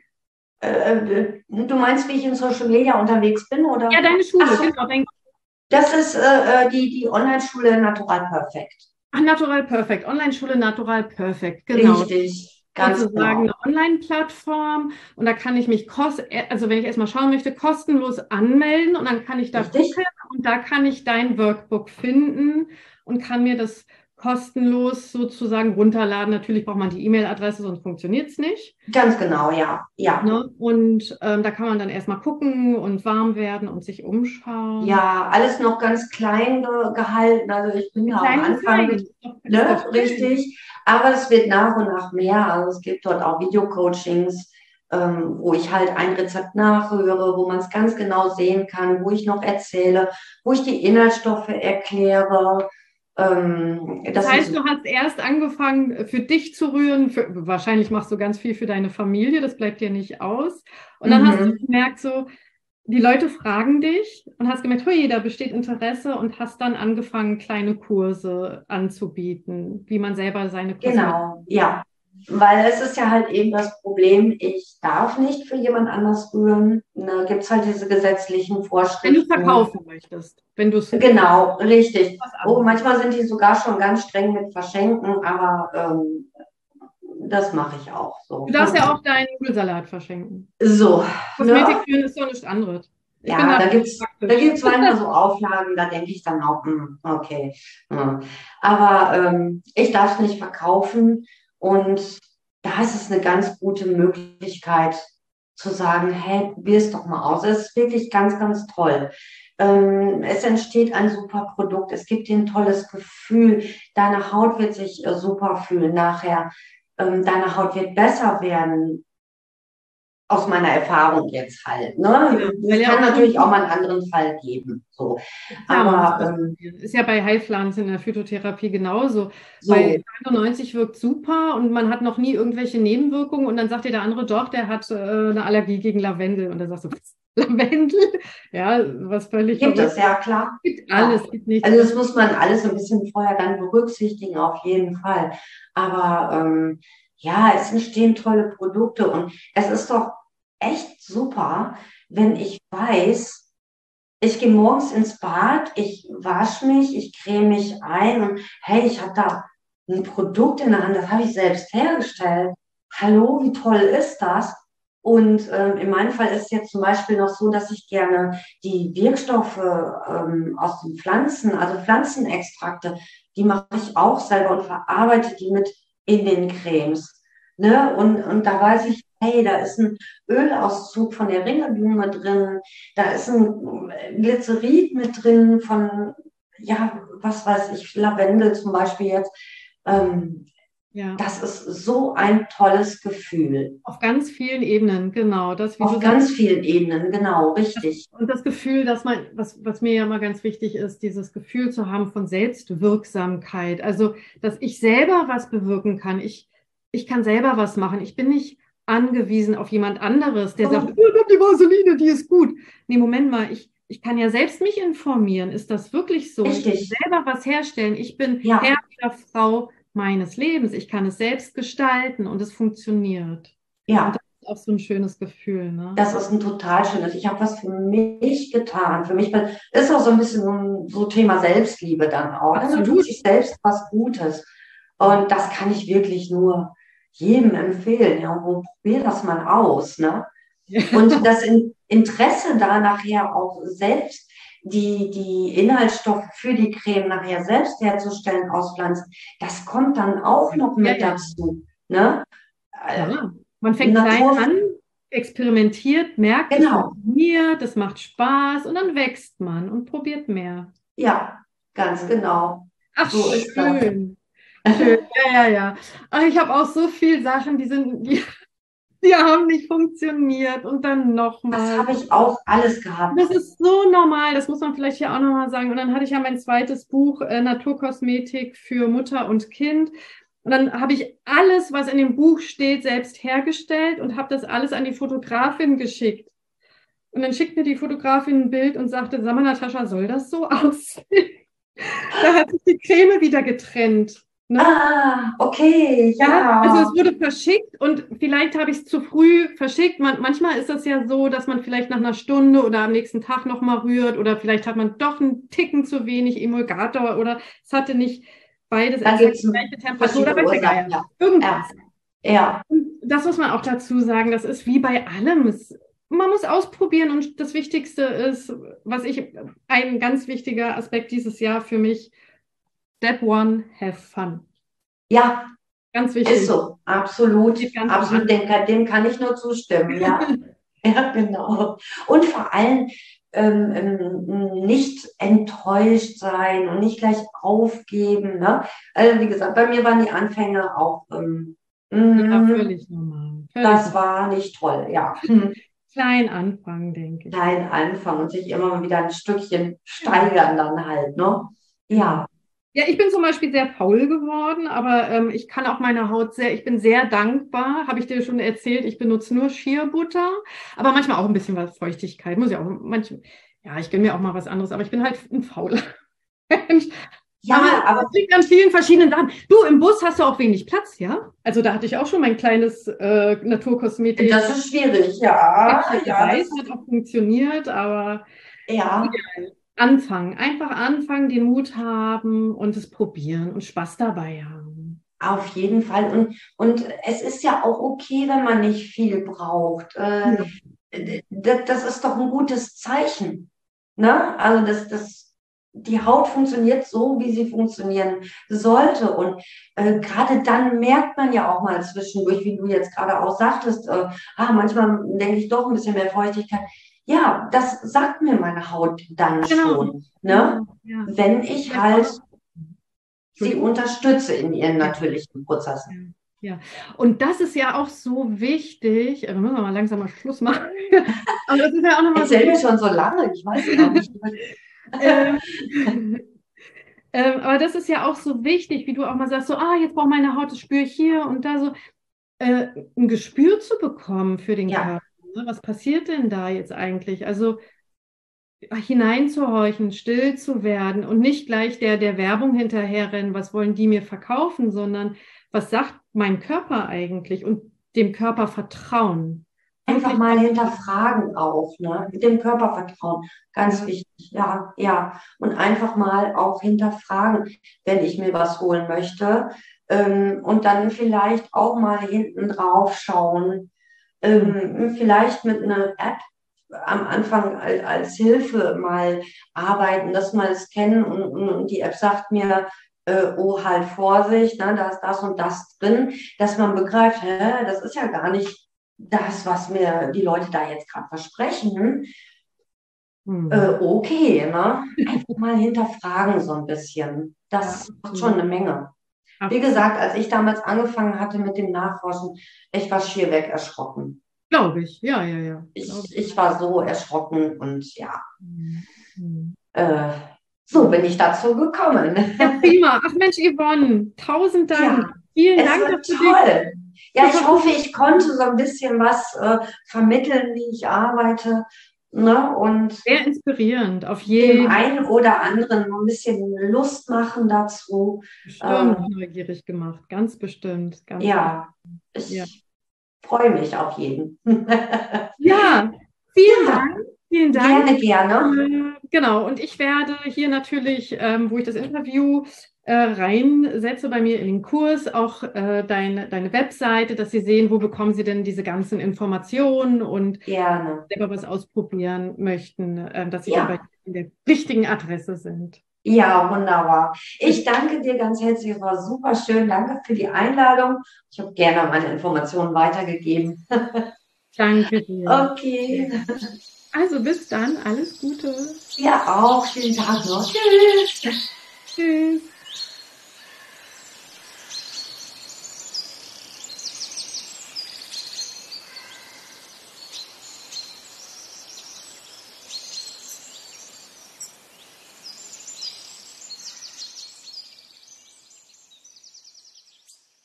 Du meinst, wie ich in Social Media unterwegs bin, Ja, oder? deine Ach Schule, so, genau. das ist die Online-Schule Natural Perfect. Ach, Natural Perfect, Online-Schule Natural Perfect, genau. Richtig, ganz Sozusagen genau. eine Online-Plattform und da kann ich mich, also wenn ich erstmal schauen möchte, kostenlos anmelden und dann kann ich da gucken Richtig? und da kann ich dein Workbook finden und kann mir das kostenlos sozusagen runterladen. Natürlich braucht man die E-Mail-Adresse, sonst funktioniert es nicht. Ganz genau, ja. Ja. Ne? Und da kann man dann erstmal gucken und warm werden und sich umschauen. Ja, alles noch ganz klein gehalten. Also ich bin da am Klein und Anfang mit, fein, ist doch ne, schön. richtig. Aber es wird nach und nach mehr. Also es gibt dort auch Videocoachings, wo ich halt ein Rezept nachhöre, wo man es ganz genau sehen kann, wo ich noch erzähle, wo ich die Inhaltsstoffe erkläre. Das Das heißt, ist du hast erst angefangen, für dich zu rühren. Wahrscheinlich machst du ganz viel für deine Familie, das bleibt dir nicht aus. Und dann hast du mhm. gemerkt, so, die Leute fragen dich und hast gemerkt, hui, da besteht Interesse und hast dann angefangen, kleine Kurse anzubieten, wie man selber seine Kosmetik. Genau, ja. Weil es ist ja halt eben das Problem, ich darf nicht für jemand anders rühren. Da gibt es halt diese gesetzlichen Wenn du Vorschriften. verkaufen möchtest, wenn du es Genau, richtig. was Oh, anderes. manchmal sind die sogar schon ganz streng mit Verschenken, aber das mache ich auch Du so. darfst ja auch deinen Nudelsalat verschenken. So, Kosmetik ne? führen ist doch nichts anderes. Ich bin Ja, da da praktisch. gibt's manchmal so Auflagen, da denke ich dann auch, okay. Aber ich darf es nicht verkaufen und da ist es eine ganz gute Möglichkeit zu sagen, hey, probier es doch mal aus. Es ist wirklich ganz, ganz toll. Es entsteht ein super Produkt, es gibt dir ein tolles Gefühl, deine Haut wird sich super fühlen nachher, deine Haut wird besser werden, aus meiner Erfahrung jetzt halt. Ja, Ne? weil Es ja kann auch natürlich auch schon mal einen anderen Fall geben. So. klar, man muss Aber ausprobieren. Ist ja bei Heilpflanzen in der Phytotherapie genauso. Bei so, 99 wirkt super und man hat noch nie irgendwelche Nebenwirkungen und dann sagt dir der andere, doch, der hat eine Allergie gegen Lavendel. Und dann sagst du, was? Lavendel? Ja, was völlig gibt es, verrückt. ja klar. Gibt Ja. alles, gibt nichts. Also das muss man alles ein bisschen vorher dann berücksichtigen, auf jeden Fall. Aber ja, es entstehen tolle Produkte und es ist doch echt super, wenn ich weiß, ich gehe morgens ins Bad, ich wasche mich, ich creme mich ein und hey, ich habe da ein Produkt in der Hand, das habe ich selbst hergestellt. Hallo, wie toll ist das? Und in meinem Fall ist es jetzt zum Beispiel noch so, dass ich gerne die Wirkstoffe aus den Pflanzen, also Pflanzenextrakte, die mache ich auch selber und verarbeite die mit in den Cremes. Ne? Und da weiß ich, hey, da ist ein Ölauszug von der Ringelblume drin, da ist ein Glycerid mit drin von, ja, was weiß ich, Lavendel zum Beispiel jetzt. Ähm, Ja, Das ist so ein tolles Gefühl. auf ganz vielen Ebenen, genau. Das, wie du Auf sagst. ganz vielen Ebenen, genau, richtig. Und das Gefühl, dass man, was mir ja immer ganz wichtig ist, dieses Gefühl zu haben von Selbstwirksamkeit. Also, dass ich selber was bewirken kann. Ich kann selber was machen. Ich bin nicht angewiesen auf jemand anderes, der sagt, oh, So, die Vaseline, die ist gut. Nee, Moment mal, ich kann ja selbst mich informieren. Ist das wirklich so? Ich kann richtig. selber was herstellen. Ich bin Herr Ja, oder Frau meines Lebens. Ich kann es selbst gestalten und es funktioniert. Und ja, das ist ist auch so ein schönes Gefühl, ne? Das ist ein total schönes. Ich habe was für mich getan. Für mich ist auch so ein bisschen so Thema Selbstliebe dann auch. Ne? Man tut Absolut. sich selbst was Gutes. Und das kann ich wirklich nur jedem empfehlen. Ja, und probier das mal aus, ne? Und das Interesse da nachher auch selbst die Inhaltsstoffe für die Creme nachher selbst herzustellen aus Pflanzen, das kommt dann auch noch Ja, mit ja, dazu, ne? klar. Man fängt klein Natur, an, experimentiert, merkt, es genau. funktioniert, es macht Spaß und dann wächst man und probiert mehr. Ja, ganz genau. Ach, So ist das. schön. Schön. Ja, ja, ja. Ach, ich habe auch so viele Sachen, die haben nicht funktioniert und dann Das nochmal. habe ich auch alles gehabt. Das ist so normal, das muss man vielleicht hier auch nochmal sagen. Und dann hatte ich ja mein zweites Buch, Naturkosmetik für Mutter und Kind. Und dann habe ich alles, was in dem Buch steht, selbst hergestellt und habe das alles an die Fotografin geschickt. Und dann schickt mir die Fotografin ein Bild und sagte, sag mal, Natascha, soll das so aussehen? Da hat sich die Creme wieder getrennt. Ne? Ah, okay, Ja, also es ja. wurde verschickt und vielleicht habe ich es zu früh verschickt. Manchmal ist das ja so, dass man vielleicht nach einer Stunde oder am nächsten Tag nochmal rührt oder vielleicht hat man doch einen Ticken zu wenig Emulgator oder es hatte nicht beides Da gibt exakt es die gleiche Temperatur oder verschiedene weiß der Ursachen, Geier. ja. Ja, Irgendwas. ja, Und das muss man auch dazu sagen, das ist wie bei allem. Man muss ausprobieren und das Wichtigste ist, ein ganz wichtiger Aspekt dieses Jahr für mich, Step one, have fun. ja, Ganz ist wichtig. so. Absolut, Steht ganz am absolut. Anfang. Dem kann ich nur zustimmen, ja. Ja, genau. Und vor allem nicht enttäuscht sein und nicht gleich aufgeben. Ne? Also wie gesagt, bei mir waren die Anfänge auch, Ja, mm, völlig normal. Völlig das normal. war nicht toll, ja. Klein anfangen, denke ich. Klein anfangen und sich immer mal wieder ein Stückchen steigern dann halt, ne? Genau. Ja, Ja, ich bin zum Beispiel sehr faul geworden, aber ich kann auch meine Haut ich bin sehr dankbar, habe ich dir schon erzählt, ich benutze nur Shea Butter, aber manchmal auch ein bisschen was Feuchtigkeit, muss ja auch ja, ich gönne mir auch mal was anderes, aber ich bin halt ein fauler Mensch. Aber ja, aber es liegt an vielen verschiedenen Sachen. Du, im Bus hast du auch wenig Platz, ja? Also da hatte ich auch schon mein kleines Naturkosmetik. das ist schwierig, ja, Päckchen ja, dabei, es hat auch funktioniert, aber ja, anfangen, einfach anfangen, den Mut haben und es probieren und Spaß dabei haben. auf jeden Fall. Und es ist ja auch okay, wenn man nicht viel braucht. Ja, Das ist doch ein gutes Zeichen. Ne? Also die Haut funktioniert so, wie sie funktionieren sollte. Und gerade dann merkt man ja auch mal zwischendurch, wie du jetzt gerade auch sagtest, manchmal denke ich doch ein bisschen mehr Feuchtigkeit. Ja, das sagt mir meine Haut dann genau, schon. Ne? genau, ja. Wenn ich Vielleicht auch halt noch, sie Entschuldigung. unterstütze in ihren Ja, natürlichen Prozessen. ja, ja. Und das ist ja auch so wichtig, wir müssen mal langsam mal Schluss machen. Aber das ist ja auch nochmal so Erzähl mir wichtig. schon so lange, ich weiß gar nicht. Ähm, aber das ist ja auch so wichtig, wie du auch mal sagst, so, jetzt braucht meine Haut, das spüre ich hier und da so, ein Gespür zu bekommen für den Ja, Körper. Ne? Was passiert denn da jetzt eigentlich? Also hineinzuhorchen, still zu werden und nicht gleich der Werbung hinterherrennen, was wollen die mir verkaufen, sondern was sagt mein Körper eigentlich und dem Körper vertrauen. einfach Wirklich mal auch, hinterfragen auch, ne? Dem Körper vertrauen, ganz ja, wichtig, ja, ja. Und einfach mal auch hinterfragen, wenn ich mir was holen möchte. Und dann vielleicht auch mal hinten drauf schauen, hm, vielleicht mit einer App am Anfang als Hilfe mal arbeiten, das mal scannen und die App sagt mir, oh, halt Vorsicht, ne, da ist das und das drin, dass man begreift, hä, das ist ja gar nicht das, was mir die Leute da jetzt gerade versprechen. hm. Okay, ne? Einfach mal hinterfragen so ein bisschen. Ja, Das macht schon absolut, eine Menge. Wie absolut. gesagt, als ich damals angefangen hatte mit dem Nachforschen, ich war schier weg erschrocken. Glaube ich, ja, ja, ja, glaube Ich, ich. ich war so erschrocken und ja, Hm, hm. äh, so bin ich dazu gekommen. Ja, prima. Ach Mensch, Yvonne, tausend Dank. Ja, Vielen es Dank, war dass du dich toll. Ja, zur ich hoffe, Verfügung ich konnte stellst. so ein bisschen was vermitteln, wie ich arbeite, ne? Und Sehr inspirierend, auf dem jeden einen oder anderen ein bisschen Lust machen dazu. bestimmt Ähm, neugierig gemacht. Ganz bestimmt, ganz bestimmt. ja, Ja. ich freue mich auf jeden. Ja, vielen Dank. Vielen Dank. Gerne. Genau, und ich werde hier natürlich, wo ich das Interview reinsetze bei mir in den Kurs, auch deine Webseite, dass Sie sehen, wo bekommen Sie denn diese ganzen Informationen und Gerne. selber was ausprobieren möchten, dass Sie dann bei Ja. der richtigen Adresse sind. Ja, wunderbar. Ich danke dir ganz herzlich. Es war super schön. Danke für die Einladung. Ich habe gerne meine Informationen weitergegeben. Danke dir. Okay. Also bis dann, alles Gute. Ja, auch. Schönen Tag noch. Tschüss. Tschüss.